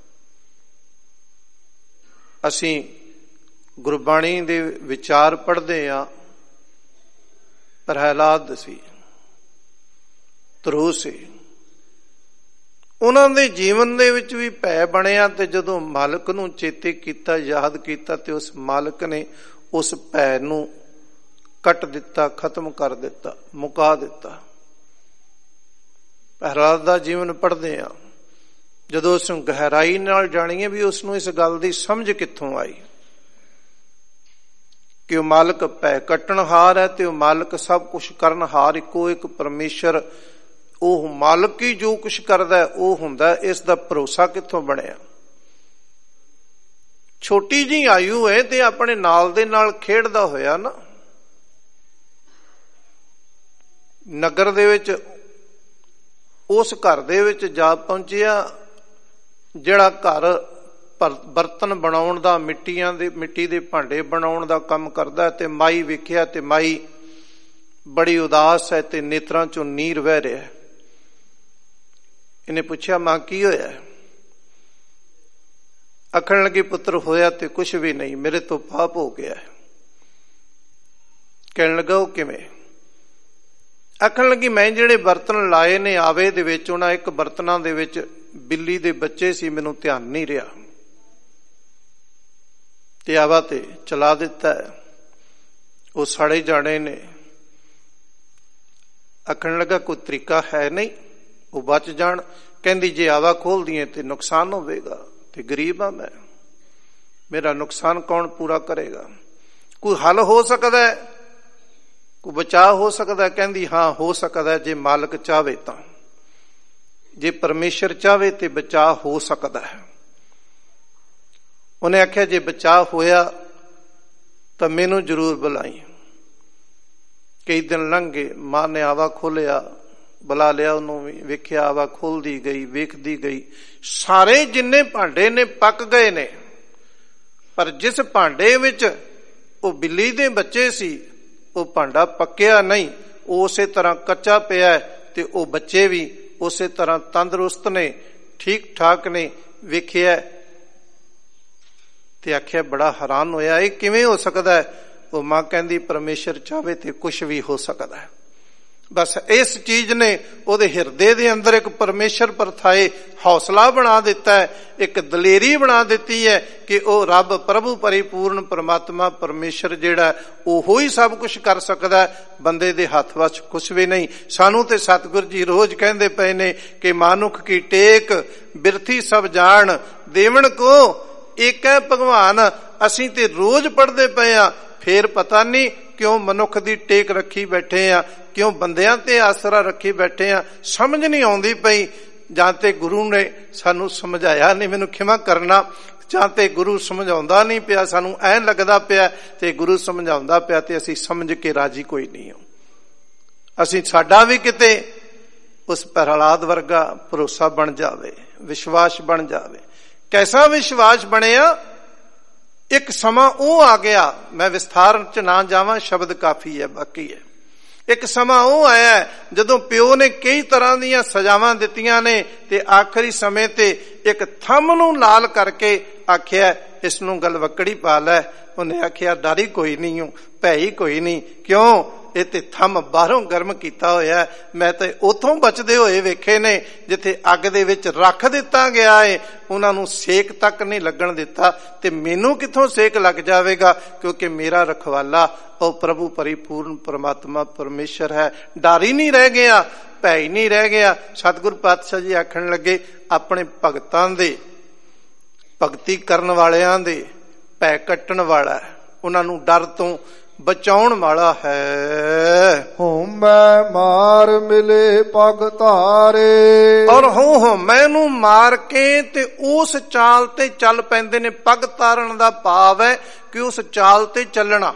ਅਸੀਂ ਗੁਰਬਾਣੀ ਦੇ ਵਿਚਾਰ ਪੜ੍ਹਦੇ ਹਾਂ। ਪ੍ਰਹਿਲਾਦ ਸੀ, ਧਰੂ ਸੀ, ਉਹਨਾਂ ਦੇ ਜੀਵਨ ਦੇ ਵਿੱਚ ਵੀ ਭੈ ਬਣਿਆ ਤੇ ਜਦੋਂ ਮਾਲਕ ਨੂੰ ਚੇਤੇ ਕੀਤਾ, ਯਾਦ ਕੀਤਾ ਤੇ ਉਸ ਮਾਲਕ ਨੇ ਉਸ ਭੈ ਨੂੰ ਕੱਟ ਦਿੱਤਾ, ਖਤਮ ਕਰ ਦਿੱਤਾ, ਮੁਕਾ ਦਿੱਤਾ। ਪ੍ਰਹਿਲਾਦ ਦਾ ਜੀਵਨ ਪੜ੍ਹਦੇ ਹਾਂ, ਜਦੋਂ ਉਸ ਨੂੰ ਗਹਿਰਾਈ ਨਾਲ ਜਾਣੀਏ ਵੀ ਉਸ ਨੂੰ ਇਸ ਗੱਲ ਦੀ ਸਮਝ ਕਿੱਥੋਂ ਆਈ ਕਿ ਉਹ ਮਾਲਕ ਭੈ ਕੱਟਣਹਾਰ ਹੈ ਤੇ ਉਹ ਮਾਲਕ ਸਭ ਕੁਛ ਕਰਨਹਾਰ ਇੱਕੋ ਇੱਕ ਪਰਮੇਸ਼ਰ। ਉਹ ਮਾਲਕ ਹੀ ਜੋ ਕੁਛ ਕਰਦਾ ਉਹ ਹੁੰਦਾ। ਇਸ ਦਾ ਭਰੋਸਾ ਕਿੱਥੋਂ ਬਣਿਆ? ਛੋਟੀ ਜਿਹੀ ਆਯੂ ਹੈ ਤੇ ਆਪਣੇ ਨਾਲ ਦੇ ਨਾਲ ਖੇਡਦਾ ਹੋਇਆ ਨਾ। ਨਗਰ ਦੇ ਵਿੱਚ, ਉਸ ਘਰ ਦੇ ਵਿੱਚ ਜਾ ਪਹੁੰਚਿਆ ਜਿਹੜਾ ਘਰ ਬਰਤਨ ਬਣਾਉਣ ਦਾ, ਮਿੱਟੀਆਂ ਦੇ ਮਿੱਟੀ ਦੇ ਭਾਂਡੇ ਬਣਾਉਣ ਦਾ ਕੰਮ ਕਰਦਾ। ਤੇ ਮਾਈ ਵੇਖਿਆ ਤੇ ਮਾਈ ਬੜੀ ਉਦਾਸ ਹੈ ਤੇ ਨੇਤਰਾਂ ਚੋਂ ਨੀਰ ਵਹਿ ਰਿਹਾ। ਇਹਨੇ ਪੁੱਛਿਆ, ਮਾਂ ਕੀ ਹੋਇਆ? ਆਖਣ ਲੱਗੀ, ਪੁੱਤਰ ਹੋਇਆ ਤੇ ਕੁਛ ਵੀ ਨਹੀਂ, ਮੇਰੇ ਤੋਂ ਪਾਪ ਹੋ ਗਿਆ। ਕਹਿਣ ਲੱਗਾ, ਉਹ ਕਿਵੇਂ? ਆਖਣ ਲੱਗੀ, ਮੈਂ ਜਿਹੜੇ ਬਰਤਨ ਲਾਏ ਨੇ ਆਵੇ ਦੇ ਵਿੱਚ, ਉਹਨਾਂ ਇੱਕ ਬਰਤਨਾਂ ਦੇ ਵਿੱਚ ਬਿੱਲੀ ਦੇ ਬੱਚੇ ਸੀ, ਮੈਨੂੰ ਧਿਆਨ ਨਹੀਂ ਰਿਹਾ ਤੇ ਆਵਾ ਤੇ ਚਲਾ ਦਿੱਤਾ। ਉਹ ਸੜੇ ਜਾਣੇ ਨੇ। ਆਖਣ ਲੱਗਾ, ਕੋਈ ਤਰੀਕਾ ਹੈ ਨਹੀਂ ਉਹ ਬਚ ਜਾਣ? ਕਹਿੰਦੀ, ਜੇ ਆਵਾ ਖੋਲਦੀਆਂ ਤੇ ਨੁਕਸਾਨ ਹੋਵੇਗਾ ਤੇ ਗਰੀਬ ਆ ਮੈਂ, ਮੇਰਾ ਨੁਕਸਾਨ ਕੌਣ ਪੂਰਾ ਕਰੇਗਾ? ਕੋਈ ਹੱਲ ਹੋ ਸਕਦਾ ਹੈ, ਕੋਈ ਬਚਾਅ ਹੋ ਸਕਦਾ? ਕਹਿੰਦੀ, ਹਾਂ ਹੋ ਸਕਦਾ ਜੇ ਮਾਲਕ ਚਾਹਵੇ ਤਾਂ। ਜੇ ਪਰਮੇਸ਼ਰ ਚਾਹੇ ਤੇ ਬਚਾਅ ਹੋ ਸਕਦਾ ਹੈ। ਉਹਨੇ ਆਖਿਆ ਜੇ ਬਚਾਅ ਹੋਇਆ ਤਾਂ ਮੈਨੂੰ ਜ਼ਰੂਰ ਬੁਲਾਈ। ਕਈ ਦਿਨ ਲੰਘ ਗਏ, ਮਾਂ ਨੇ ਆਵਾ ਖੋਲਿਆ, ਬੁਲਾ ਲਿਆ ਉਹਨੂੰ, ਵੀ ਵੇਖਿਆ ਆਵਾ ਖੋਲਦੀ ਗਈ, ਵੇਖਦੀ ਗਈ, ਸਾਰੇ ਜਿੰਨੇ ਭਾਂਡੇ ਨੇ ਪੱਕ ਗਏ ਨੇ, ਪਰ ਜਿਸ ਭਾਂਡੇ ਵਿੱਚ ਉਹ ਬਿੱਲੀ ਦੇ ਬੱਚੇ ਸੀ ਉਹ ਭਾਂਡਾ ਪੱਕਿਆ ਨਹੀਂ, ਉਹ ਉਸੇ ਤਰ੍ਹਾਂ ਕੱਚਾ ਪਿਆ ਤੇ ਉਹ ਬੱਚੇ ਵੀ ਉਸੇ ਤਰ੍ਹਾਂ ਤੰਦਰੁਸਤ ਨੇ, ਠੀਕ ਠਾਕ ਨੇ। ਵੇਖਿਆ ਤੇ ਆਖਿਆ ਬੜਾ ਹੈਰਾਨ ਹੋਇਆ, ਇਹ ਕਿਵੇਂ ਹੋ ਸਕਦਾ ਹੈ? ਉਹ ਮਾਂ ਕਹਿੰਦੀ ਪਰਮੇਸ਼ਰ ਚਾਹੇ ਤੇ ਕੁਛ ਵੀ ਹੋ ਸਕਦਾ ਹੈ। ਬਸ ਇਸ ਚੀਜ਼ ਨੇ ਉਹਦੇ ਹਿਰਦੇ ਦੇ ਅੰਦਰ ਇੱਕ ਪਰਮੇਸ਼ਰ ਪਰਥਾਏ ਹੌਸਲਾ ਬਣਾ ਦਿੱਤਾ ਹੈ, ਇੱਕ ਦਲੇਰੀ ਬਣਾ ਦਿੱਤੀ ਹੈ ਕਿ ਉਹ ਰੱਬ ਪ੍ਰਭੂ ਪਰਿਪੂਰਨ ਪਰਮਾਤਮਾ ਪਰਮੇਸ਼ਰ ਜਿਹੜਾ ਉਹੋ ਹੀ ਸਭ ਕੁਝ ਕਰ ਸਕਦਾ, ਬੰਦੇ ਦੇ ਹੱਥ ਵਿੱਚ ਕੁਛ ਵੀ ਨਹੀਂ। ਸਾਨੂੰ ਤੇ ਸਤਿਗੁਰੂ ਜੀ ਰੋਜ਼ ਕਹਿੰਦੇ ਪਏ ਨੇ ਕਿ ਮਾਨੁਖ ਕੀ ਟੇਕ ਬਿਰਥੀ ਸਭ ਜਾਣ ਦੇਵਨ ਕੋ ਇੱਕ ਹੈ ਭਗਵਾਨ। ਅਸੀਂ ਤੇ ਰੋਜ਼ ਪੜ੍ਹਦੇ ਪਏ ਆ, ਫੇਰ ਪਤਾ ਨਹੀਂ ਕਿਉਂ ਮਨੁੱਖ ਦੀ ਟੇਕ ਰੱਖੀ ਬੈਠੇ ਆ, ਕਿਉਂ ਬੰਦਿਆਂ ਤੇ ਆਸਰਾ ਰੱਖੀ ਬੈਠੇ ਆ, ਸਮਝ ਨਹੀਂ ਆਉਂਦੀ ਪਈ। ਜਾਂ ਤੇ ਗੁਰੂ ਨੇ ਸਾਨੂੰ ਸਮਝਾਇਆ ਨਹੀਂ, ਮੈਨੂੰ ਖਿਮਾ ਕਰਨਾ, ਜਾਂ ਤੇ ਗੁਰੂ ਸਮਝਾਉਂਦਾ ਨਹੀਂ ਪਿਆ, ਸਾਨੂੰ ਐਂ ਲੱਗਦਾ ਪਿਆ, ਤੇ ਗੁਰੂ ਸਮਝਾਉਂਦਾ ਪਿਆ ਤੇ ਅਸੀਂ ਸਮਝ ਕੇ ਰਾਜੀ ਕੋਈ ਨਹੀਂ ਹਾਂ। ਅਸੀਂ ਸਾਡਾ ਵੀ ਕਿਤੇ ਉਸ ਪ੍ਰਹਲਾਦ ਵਰਗਾ ਭਰੋਸਾ ਬਣ ਜਾਵੇ, ਵਿਸ਼ਵਾਸ ਬਣ ਜਾਵੇ। ਕੈਸਾ ਵਿਸ਼ਵਾਸ ਬਣਿਆ? ਇੱਕ ਸਮਾਂ ਉਹ ਆ ਗਿਆ, ਮੈਂ ਵਿਸਥਾਰ ਚ ਨਾ ਜਾਵਾਂ, ਸ਼ਬਦ ਕਾਫੀ ਹੈ, ਬਾਕੀ ਹੈ। ਇੱਕ ਸਮਾਂ ਉਹ ਆਇਆ ਜਦੋਂ ਪਿਓ ਨੇ ਕਈ ਤਰ੍ਹਾਂ ਦੀਆਂ ਸਜ਼ਾਵਾਂ ਦਿੱਤੀਆਂ ਨੇ ਤੇ ਆਖਰੀ ਸਮੇਂ ਤੇ ਇੱਕ ਥੰਮ ਨੂੰ ਲਾਲ ਕਰਕੇ ਆਖਿਆ ਇਸ ਨੂੰ ਗਲਵੱਕੜੀ ਪਾ ਲੈ। ਉਹਨੇ ਆਖਿਆ ਡਰ ਹੀ ਕੋਈ ਨਹੀਂ ਹੂੰ, ਭੈ ਹੀ ਕੋਈ ਨਹੀਂ, ਕਿਉਂ? ਇਹ ਤੇ ਥੰਮ ਬਾਹਰੋਂ ਗਰਮ ਕੀਤਾ ਹੋਇਆ, ਮੈਂ ਤੇ ਉਥੋਂ ਬਚਦੇ ਹੋਏ ਵੇਖੇ ਨੇ ਜਿੱਥੇ ਅੱਗ ਦੇ ਵਿੱਚ ਰੱਖ ਦਿੱਤਾ ਗਿਆ ਏ, ਉਹਨਾਂ ਨੂੰ ਸੇਕ ਤੱਕ ਨਹੀਂ ਲੱਗਣ ਦਿੱਤਾ, ਤੇ ਮੈਨੂੰ ਕਿੱਥੋਂ ਸੇਕ ਲੱਗ ਜਾਵੇਗਾ? ਕਿਉਂਕਿ ਮੇਰਾ ਰਖਵਾਲਾ ਉਹ ਪ੍ਰਭੂ ਪਰਿਪੂਰਨ ਪਰਮਾਤਮਾ ਪਰਮੇਸ਼ਰ ਹੈ। ਡਰ ਹੀ ਨਹੀਂ ਰਹਿ ਗਿਆ, ਭੈ ਹੀ ਨਹੀਂ ਰਹਿ ਗਿਆ। ਸਤਿਗੁਰ ਪਾਤਸ਼ਾਹ ਜੀ ਆਖਣ ਲੱਗੇ ਆਪਣੇ ਭਗਤਾਂ ਦੇ, ਭਗਤੀ ਕਰਨ ਵਾਲਿਆਂ ਦੇ ਭੈ ਕੱਟਣ ਵਾਲਾ, ਉਹਨਾਂ ਨੂੰ ਡਰ ਤੋਂ ਬਚਾਉਣ ਵਾਲਾ ਹੈ। ਹੋਮੈ ਮਾਰ ਮਿਲੇ ਪਗ ਧਾਰੇ, ਔਰ ਹੋ ਹੋ ਮੈਨੂੰ ਮਾਰ ਕੇ ਤੇ ਉਸ ਚਾਲ ਤੇ ਚੱਲ ਪੈਂਦੇ ਨੇ। ਪਗ ਤਾਰਨ ਦਾ ਭਾਵ ਹੈ ਕਿ ਉਸ ਚਾਲ ਤੇ ਚੱਲਣਾ,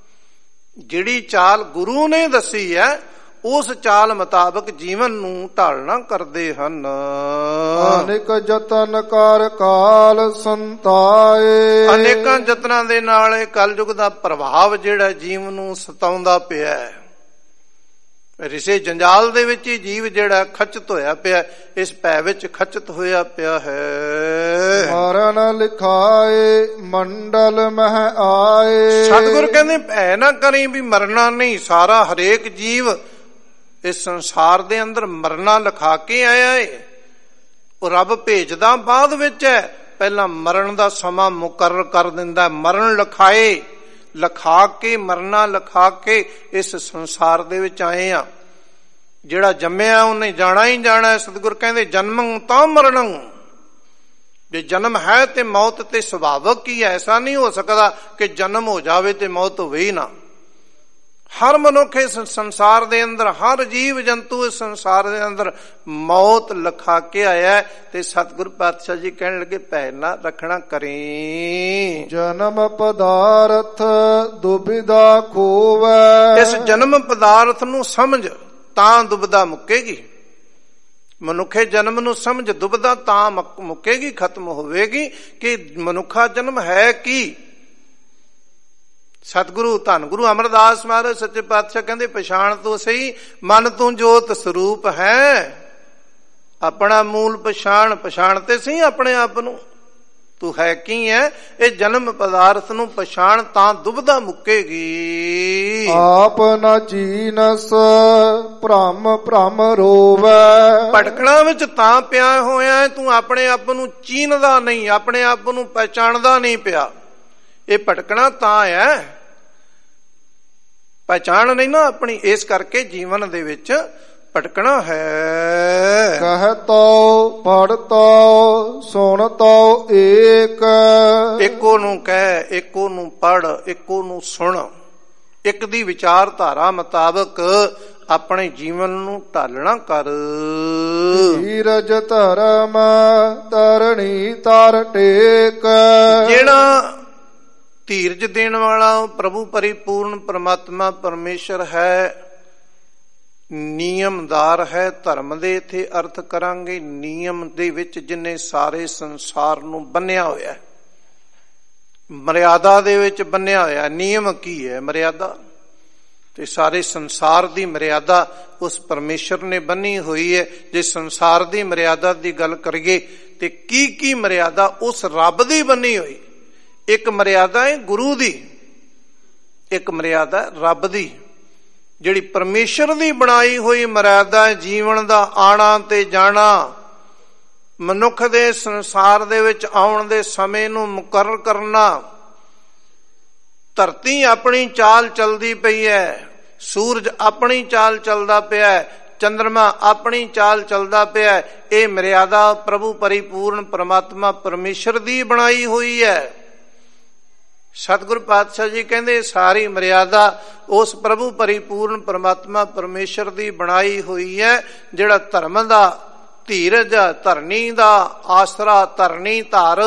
ਜਿਹੜੀ ਚਾਲ ਗੁਰੂ ਨੇ ਦੱਸੀ ਹੈ ਉਸ ਚਾਲ ਮੁਤਾਬਕ ਜੀਵਨ ਨੂੰ ਢਾਲਣਾ ਕਰਦੇ ਹਨ। ਅਨੇਕ ਯਤਨ ਕਰ ਕਾਲ ਸੰਤਾਏ, ਅਨੇਕਾਂ ਯਤਨਾਂ ਦੇ ਨਾਲ ਇਹ ਕਲਯੁਗ ਦਾ ਪ੍ਰਭਾਵ ਜਿਹੜਾ ਜੀਵ ਨੂੰ ਸਤਾਉਂਦਾ ਪਿਆ ਹੈ। ਰਿਸੇ ਜੰਜਾਲ ਦੇ ਵਿੱਚ ਹੀ ਜੀਵ ਜਿਹੜਾ ਖਚਤ ਹੋਇਆ ਪਿਆ, ਇਸ ਭੈ ਵਿੱਚ ਖਚਤ ਹੋਇਆ ਪਿਆ ਹੈ। ਮਰਨ ਲਿਖਾਏ ਮੰਡਲ ਮਹਿ ਆਏ, ਸਤਿਗੁਰ ਕਹਿੰਦੇ ਭੈ ਨਾ ਕਰੀ ਵੀ ਮਰਨਾ ਨਹੀਂ। ਸਾਰਾ ਹਰੇਕ ਜੀਵ ਇਸ ਸੰਸਾਰ ਦੇ ਅੰਦਰ ਮਰਨਾ ਲਿਖਾ ਕੇ ਆਇਆ ਏ। ਉਹ ਰੱਬ ਭੇਜਦਾ ਬਾਅਦ ਵਿੱਚ ਹੈ, ਪਹਿਲਾਂ ਮਰਨ ਦਾ ਸਮਾਂ ਮੁਕਰਰ ਕਰ ਦਿੰਦਾ। ਮਰਨ ਲਿਖਾਏ, ਲਿਖਾ ਕੇ, ਮਰਨਾ ਲਿਖਾ ਕੇ ਇਸ ਸੰਸਾਰ ਦੇ ਵਿੱਚ ਆਏ ਆ। ਜਿਹੜਾ ਜੰਮਿਆ ਉਹਨੇ ਜਾਣਾ ਹੀ ਜਾਣਾ। ਸਤਿਗੁਰ ਕਹਿੰਦੇ ਜਨਮੰ ਤਾਂ ਮਰਨੰ, ਜੇ ਜਨਮ ਹੈ ਤੇ ਮੌਤ ਤੇ ਸੁਭਾਵਕ ਹੀ, ਐਸਾ ਨਹੀਂ ਹੋ ਸਕਦਾ ਕਿ ਜਨਮ ਹੋ ਜਾਵੇ ਤੇ ਮੌਤ ਹੋਵੇ ਹੀ ਨਾ। ਹਰ ਮਨੁੱਖ ਇਸ ਸੰਸਾਰ ਦੇ ਅੰਦਰ, ਹਰ ਜੀਵ ਜੰਤੂ ਇਸ ਸੰਸਾਰ ਦੇ ਅੰਦਰ ਮੌਤ ਲਿਖਾ ਕੇ ਆਇਆ। ਤੇ ਸਤਿਗੁਰੂ ਪਾਤਸ਼ਾਹ ਜੀ ਕਹਿਣ ਲੱਗੇ ਭੈ ਨਾ ਰੱਖਣਾ ਕਰੀ। ਜਨਮ ਪਦਾਰਥ ਦੁਬਿਧਾ ਖੋਵੈ, ਇਸ ਜਨਮ ਪਦਾਰਥ ਨੂੰ ਸਮਝ ਤਾਂ ਦੁਬਿਧਾ ਮੁੱਕੇਗੀ। ਮਨੁੱਖੇ ਜਨਮ ਨੂੰ ਸਮਝ, ਦੁਬਿਧਾ ਤਾਂ ਮੁੱਕੇਗੀ, ਖਤਮ ਹੋਵੇਗੀ ਕਿ ਮਨੁੱਖਾ ਜਨਮ ਹੈ ਕੀ। ਸਤਿਗੁਰੂ ਧੰਨ ਗੁਰੂ ਅਮਰਦਾਸ ਮਹਾਰਾਜ ਸੱਚੇ ਪਾਤਸ਼ਾਹ ਕਹਿੰਦੇ ਪਛਾਣ ਤੂੰ ਸਹੀ ਮਨ ਤੂੰ ਜੋਤ ਸਰੂਪ ਹੈ। ਆਪਣਾ ਮੂਲ ਪਛਾਣ, ਪਛਾਣ ਤੇ ਸਹੀ ਆਪਣੇ ਆਪ ਨੂੰ, ਤੂੰ ਹੈ ਕੀ ਹੈ। ਇਹ ਜਨਮ ਪਦਾਰਥ ਨੂੰ ਪਛਾਣ ਤਾਂ ਦੁਬਿਧਾ ਮੁੱਕੇਗੀ। ਆਪ ਨਾ ਚੀਨਸ ਭ੍ਰਮ ਭ੍ਰਮ ਰੋਵੈ, ਭਟਕਣਾ ਵਿੱਚ ਤਾਂ ਪਿਆ ਹੋਇਆ ਤੂੰ ਆਪਣੇ ਆਪ ਨੂੰ ਚੀਨਦਾ ਨਹੀਂ, ਆਪਣੇ ਆਪ ਨੂੰ ਪਹਿਚਾਣਦਾ ਨਹੀਂ ਪਿਆ। ਇਹ ਭਟਕਣਾ ਤਾਂ ਹੈ, ਪਹਿਚਾਣ ਨਹੀਂ ਨਾ ਆਪਣੀ, ਇਸ ਕਰਕੇ ਜੀਵਨ ਦੇ ਵਿੱਚ ਭਟਕਣਾ ਹੈ। ਕਹਿ ਤੋ ਪੜ ਤੋ ਸੁਣ ਤੋ ਏਕ, ਇੱਕੋ ਨੂੰ ਕਹਿ, ਇੱਕੋ ਨੂੰ ਪੜ, ਇੱਕੋ ਨੂੰ ਸੁਣ। ਇੱਕ ਦੀ ਵਿਚਾਰਧਾਰਾ ਮੁਤਾਬਕ ਆਪਣੇ ਜੀਵਨ ਨੂੰ ਢਾਲਣਾ ਕਰ। ਧੀਰਜ ਧਰਮ ਤਰਣੀ ਤਰ ਟੇਕ। ਜਿਹੜਾ ਧੀਰਜ ਦੇਣ ਵਾਲਾ ਪ੍ਰਭੂ ਪਰਿਪੂਰਨ ਪਰਮਾਤਮਾ ਪਰਮੇਸ਼ਰ ਹੈ, ਨਿਯਮਦਾਰ ਹੈ। ਧਰਮ ਦੇ ਇੱਥੇ ਅਰਥ ਕਰਾਂਗੇ ਨਿਯਮ ਦੇ ਵਿੱਚ ਜਿਹਨੇ ਸਾਰੇ ਸੰਸਾਰ ਨੂੰ ਬੰਨਿਆ ਹੋਇਆ, ਮਰਿਆਦਾ ਦੇ ਵਿੱਚ ਬੰਨਿਆ ਹੋਇਆ। ਨਿਯਮ ਕੀ ਹੈ? ਮਰਿਆਦਾ। ਤੇ ਸਾਰੇ ਸੰਸਾਰ ਦੀ ਮਰਿਆਦਾ ਉਸ ਪਰਮੇਸ਼ਰ ਨੇ ਬੰਨੀ ਹੋਈ ਹੈ। ਜੇ ਸੰਸਾਰ ਦੀ ਮਰਿਆਦਾ ਦੀ ਗੱਲ ਕਰੀਏ ਤੇ ਕੀ ਕੀ ਮਰਿਆਦਾ ਉਸ ਰੱਬ ਦੀ ਬੰਨੀ ਹੋਈ। ਇੱਕ ਮਰਿਆਦਾ ਹੈ ਗੁਰੂ ਦੀ, ਇੱਕ ਮਰਿਆਦਾ ਰੱਬ ਦੀ, ਜਿਹੜੀ ਪਰਮੇਸ਼ਰ ਦੀ ਬਣਾਈ ਹੋਈ ਮਰਿਆਦਾ। ਜੀਵਨ ਦਾ ਆਣਾ ਤੇ ਜਾਣਾ, ਮਨੁੱਖ ਦੇ ਸੰਸਾਰ ਦੇ ਵਿੱਚ ਆਉਣ ਦੇ ਸਮੇਂ ਨੂੰ ਮੁਕਰਰ ਕਰਨਾ। ਧਰਤੀ ਆਪਣੀ ਚਾਲ ਚੱਲਦੀ ਪਈ ਹੈ, ਸੂਰਜ ਆਪਣੀ ਚਾਲ ਚੱਲਦਾ ਪਿਆ, ਚੰਦਰਮਾ ਆਪਣੀ ਚਾਲ ਚੱਲਦਾ ਪਿਆ। ਇਹ ਮਰਿਆਦਾ ਪ੍ਰਭੂ ਪਰਿਪੂਰਨ ਪਰਮਾਤਮਾ ਪਰਮੇਸ਼ਰ ਦੀ ਬਣਾਈ ਹੋਈ ਹੈ। ਸਤਿਗੁਰੂ ਪਾਤਸ਼ਾਹ ਜੀ ਕਹਿੰਦੇ ਸਾਰੀ ਮਰਿਆਦਾ ਉਸ ਪ੍ਰਭੂ ਪਰਿਪੂਰਨ ਪਰਮਾਤਮਾ ਪਰਮੇਸ਼ਰ ਦੀ ਬਣਾਈ ਹੋਈ ਹੈ। ਜਿਹੜਾ ਧਰਮ ਦਾ ਧੀਰਜ, ਧਰਨੀ ਦਾ ਆਸਰਾ, ਧਰਨੀ ਧਰ,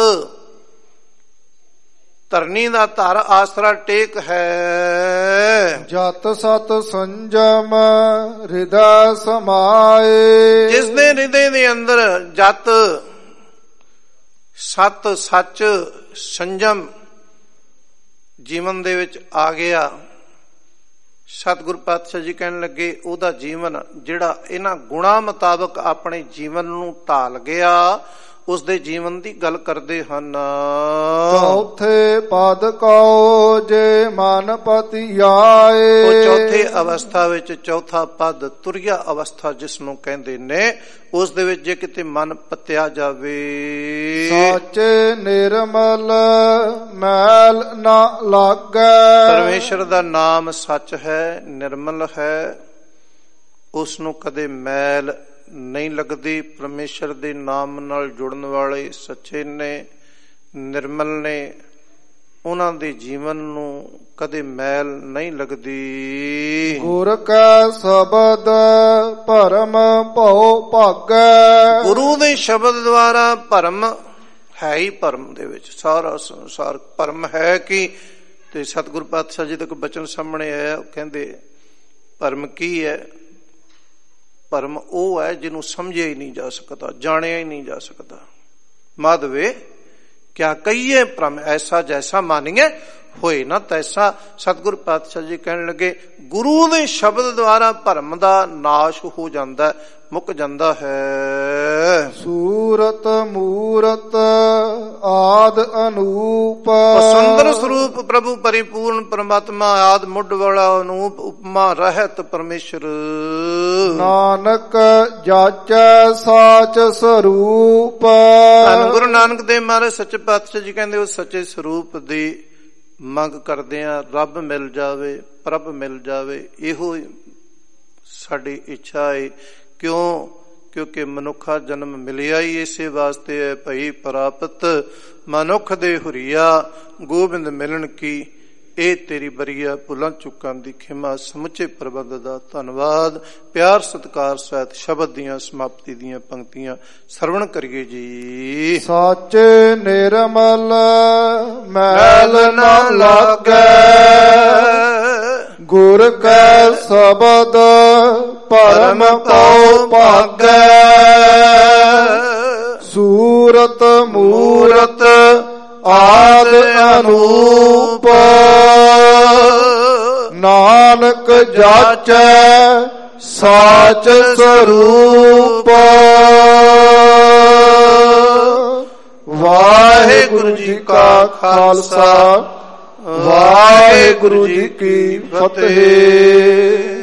ਧਰਨੀ ਦਾ ਧਰ ਆਸਰਾ ਟੇਕ ਹੈ। ਜਤ ਸਤ ਸੰਜਮ ਹਿਰਦੈ ਸਮਾਏ। ਜਿਸ ਦੇ ਹਿਰਦੇ ਦੇ ਅੰਦਰ ਜਤ ਸਤ ਸੱਚ ਸੰਜਮ ਜੀਵਨ ਦੇ ਵਿੱਚ ਆ ਗਿਆ। ਸਤਿਗੁਰ ਪਾਤਸ਼ਾਹ ਜੀ ਕਹਿਣ ਲੱਗੇ ਉਹਦਾ ਜੀਵਨ ਜਿਹੜਾ ਇਹਨਾਂ ਗੁਣਾਂ ਮੁਤਾਬਕ ਆਪਣੇ ਜੀਵਨ ਨੂੰ ਢਾਲ ਗਿਆ, ਉਸ ਦੇ ਜੀਵਨ ਦੀ ਗੱਲ ਕਰਦੇ ਹਨ। ਚੌਥੇ ਪਦ ਕਉ ਜੇ ਮਨ ਪਤੀ ਆਏ। ਉਹ ਚੌਥੇ ਅਵਸਥਾ ਵਿੱਚ ਚੌਥਾ ਪਦ ਤੁਰਿਆ ਅਵਸਥਾ ਜਿਸ ਨੂੰ ਕਹਿੰਦੇ ਨੇ, ਉਸ ਦੇ ਵਿੱਚ ਜੇ ਕਿਤੇ ਮਨ ਪਤਿਆ ਜਾਵੇ। ਸਾਚੇ ਨਿਰਮਲ ਮੈਲ ਨਾ ਲਾਗੈ। ਪਰਮੇਸ਼ਰ ਦਾ ਨਾਮ ਸੱਚ ਹੈ, ਨਿਰਮਲ ਹੈ, ਉਸ ਨੂੰ ਕਦੇ ਮੈਲ ਨਹੀਂ ਲੱਗਦੀ। ਪਰਮੇਸ਼ਰ ਦੇ ਨਾਮ ਨਾਲ ਜੁੜਨ ਵਾਲੇ ਸੱਚੇ ਨੇ, ਨਿਰਮਲ ਨੇ, ਉਹਨਾਂ ਦੇ ਜੀਵਨ ਨੂੰ ਕਦੇ ਮੈਲ ਨਹੀਂ ਲੱਗਦੀ। ਗੁਰ ਕਾ ਸ਼ਬਦ ਭਰਮ ਭਉ ਭਾਗੈ। ਗੁਰੂ ਦੇ ਸ਼ਬਦ ਦੁਆਰਾ ਭਰਮ ਹੈ ਹੀ, ਭਰਮ ਦੇ ਵਿੱਚ ਸਾਰਾ ਸੰਸਾਰ ਭਰਮ ਹੈ ਕਿ। ਤੇ ਸਤਿਗੁਰੂ ਪਾਤਸ਼ਾਹ ਜੀ ਦਾ ਇੱਕ ਬਚਨ ਸਾਹਮਣੇ ਆਇਆ, ਉਹ ਕਹਿੰਦੇ ਭਰਮ ਕੀ ਹੈ? ਭਰਮ ਉਹ ਹੈ ਜਿਹਨੂੰ ਸਮਝਿਆ ਹੀ ਨਹੀਂ ਜਾ ਸਕਦਾ, ਜਾਣਿਆ ਹੀ ਨਹੀਂ ਜਾ ਸਕਦਾ। ਮਾਧਵੇ ਕਿਆ ਕਹੀਏ ਭ੍ਰਮ ਐਸਾ ਜੈਸਾ ਮਾਨੀਏ ਹੋਏ ਨਾ ਤੈਸਾ। ਸਤਿਗੁਰ ਪਾਤਸ਼ਾਹ ਜੀ ਕਹਿਣ ਲੱਗੇ ਗੁਰੂ ਦੇ ਸ਼ਬਦ ਦੁਆਰਾ ਭਰਮ ਦਾ ਨਾਸ਼ ਹੋ ਜਾਂਦਾ, ਮੁੱਕ ਜਾਂਦਾ ਹੈ। ਸੂਰਤ ਮੂਰਤ ਆਦ ਅਨੂਪ। ਸੁੰਦਰ ਸਰੂਪ ਪ੍ਰਭੂ ਪਰਿਪੂਰਨ ਪਰਮਾਤਮਾ ਆਦ ਮੁੱਢ ਵਾਲਾ ਅਨੂਪ ਉਪਮਾ ਰਹਿਤ ਪਰਮੇਸ਼ਰ। ਨਾਨਕ ਜਾਚੈ ਸਾਚ ਸਰੂਪ। ਗੁਰੂ ਨਾਨਕ ਦੇਵ ਮਹਾਰਾਜ ਸੱਚੇ ਪਾਤਸ਼ਾਹ ਜੀ ਕਹਿੰਦੇ ਉਹ ਸੱਚੇ ਸਰੂਪ ਦੀ ਮੰਗ ਕਰਦੇ ਆ। ਰੱਬ ਮਿਲ ਜਾਵੇ, ਪ੍ਰਭ ਮਿਲ ਜਾਵੇ, ਇਹੋ ਸਾਡੀ ਇੱਛਾ ਹੈ। ਕਿਉਂ? ਕਿਉਂਕਿ ਮਨੁੱਖਾ ਜਨਮ ਮਿਲਿਆ ਹੀ ਇਸੇ ਵਾਸਤੇ ਹੈ ਭਈ ਪ੍ਰਾਪਤ ਮਨੁੱਖ ਦੇ ਹੁਰੀਆ ਗੋਬਿੰਦ ਮਿਲਣ ਕੀ। ਇਹ ਤੇਰੀ ਬਰੀਆ ਭੁੱਲਾਂ ਚੁੱਕਾਂ ਦੀ ਖਿਮਾ। ਸਮੁੱਚੇ ਪ੍ਰਬੰਧ ਦਾ ਧੰਨਵਾਦ। ਪਿਆਰ ਸਤਿਕਾਰ ਸਹਿਤ ਸ਼ਬਦ ਦੀਆਂ ਸਮਾਪਤੀ ਦੀਆਂ ਪੰਕਤੀਆਂ ਸਰਵਣ ਕਰੀਏ ਜੀ। ਸਾਚੇ ਨਿਰਮਲ ਮੈਲ ਨਾ ਲਾਗੈ। ਗੁਰ ਕੈ ਸ਼ਬਦ ਭਰਮ ਭਉ ਭਾਗੈ। ਸੂਰਤ ਮੂਰਤ ਆਦ ਅਨੂਪ। ਨਾਨਕ ਜਾਚੈ ਸਾਚ ਸਰੂਪ। ਵਾਹਿਗੁਰੂ ਜੀ ਕਾ ਖਾਲਸਾ, ਵਾਹਿਗੁਰੂ ਜੀ ਕੀ ਫਤਿਹ।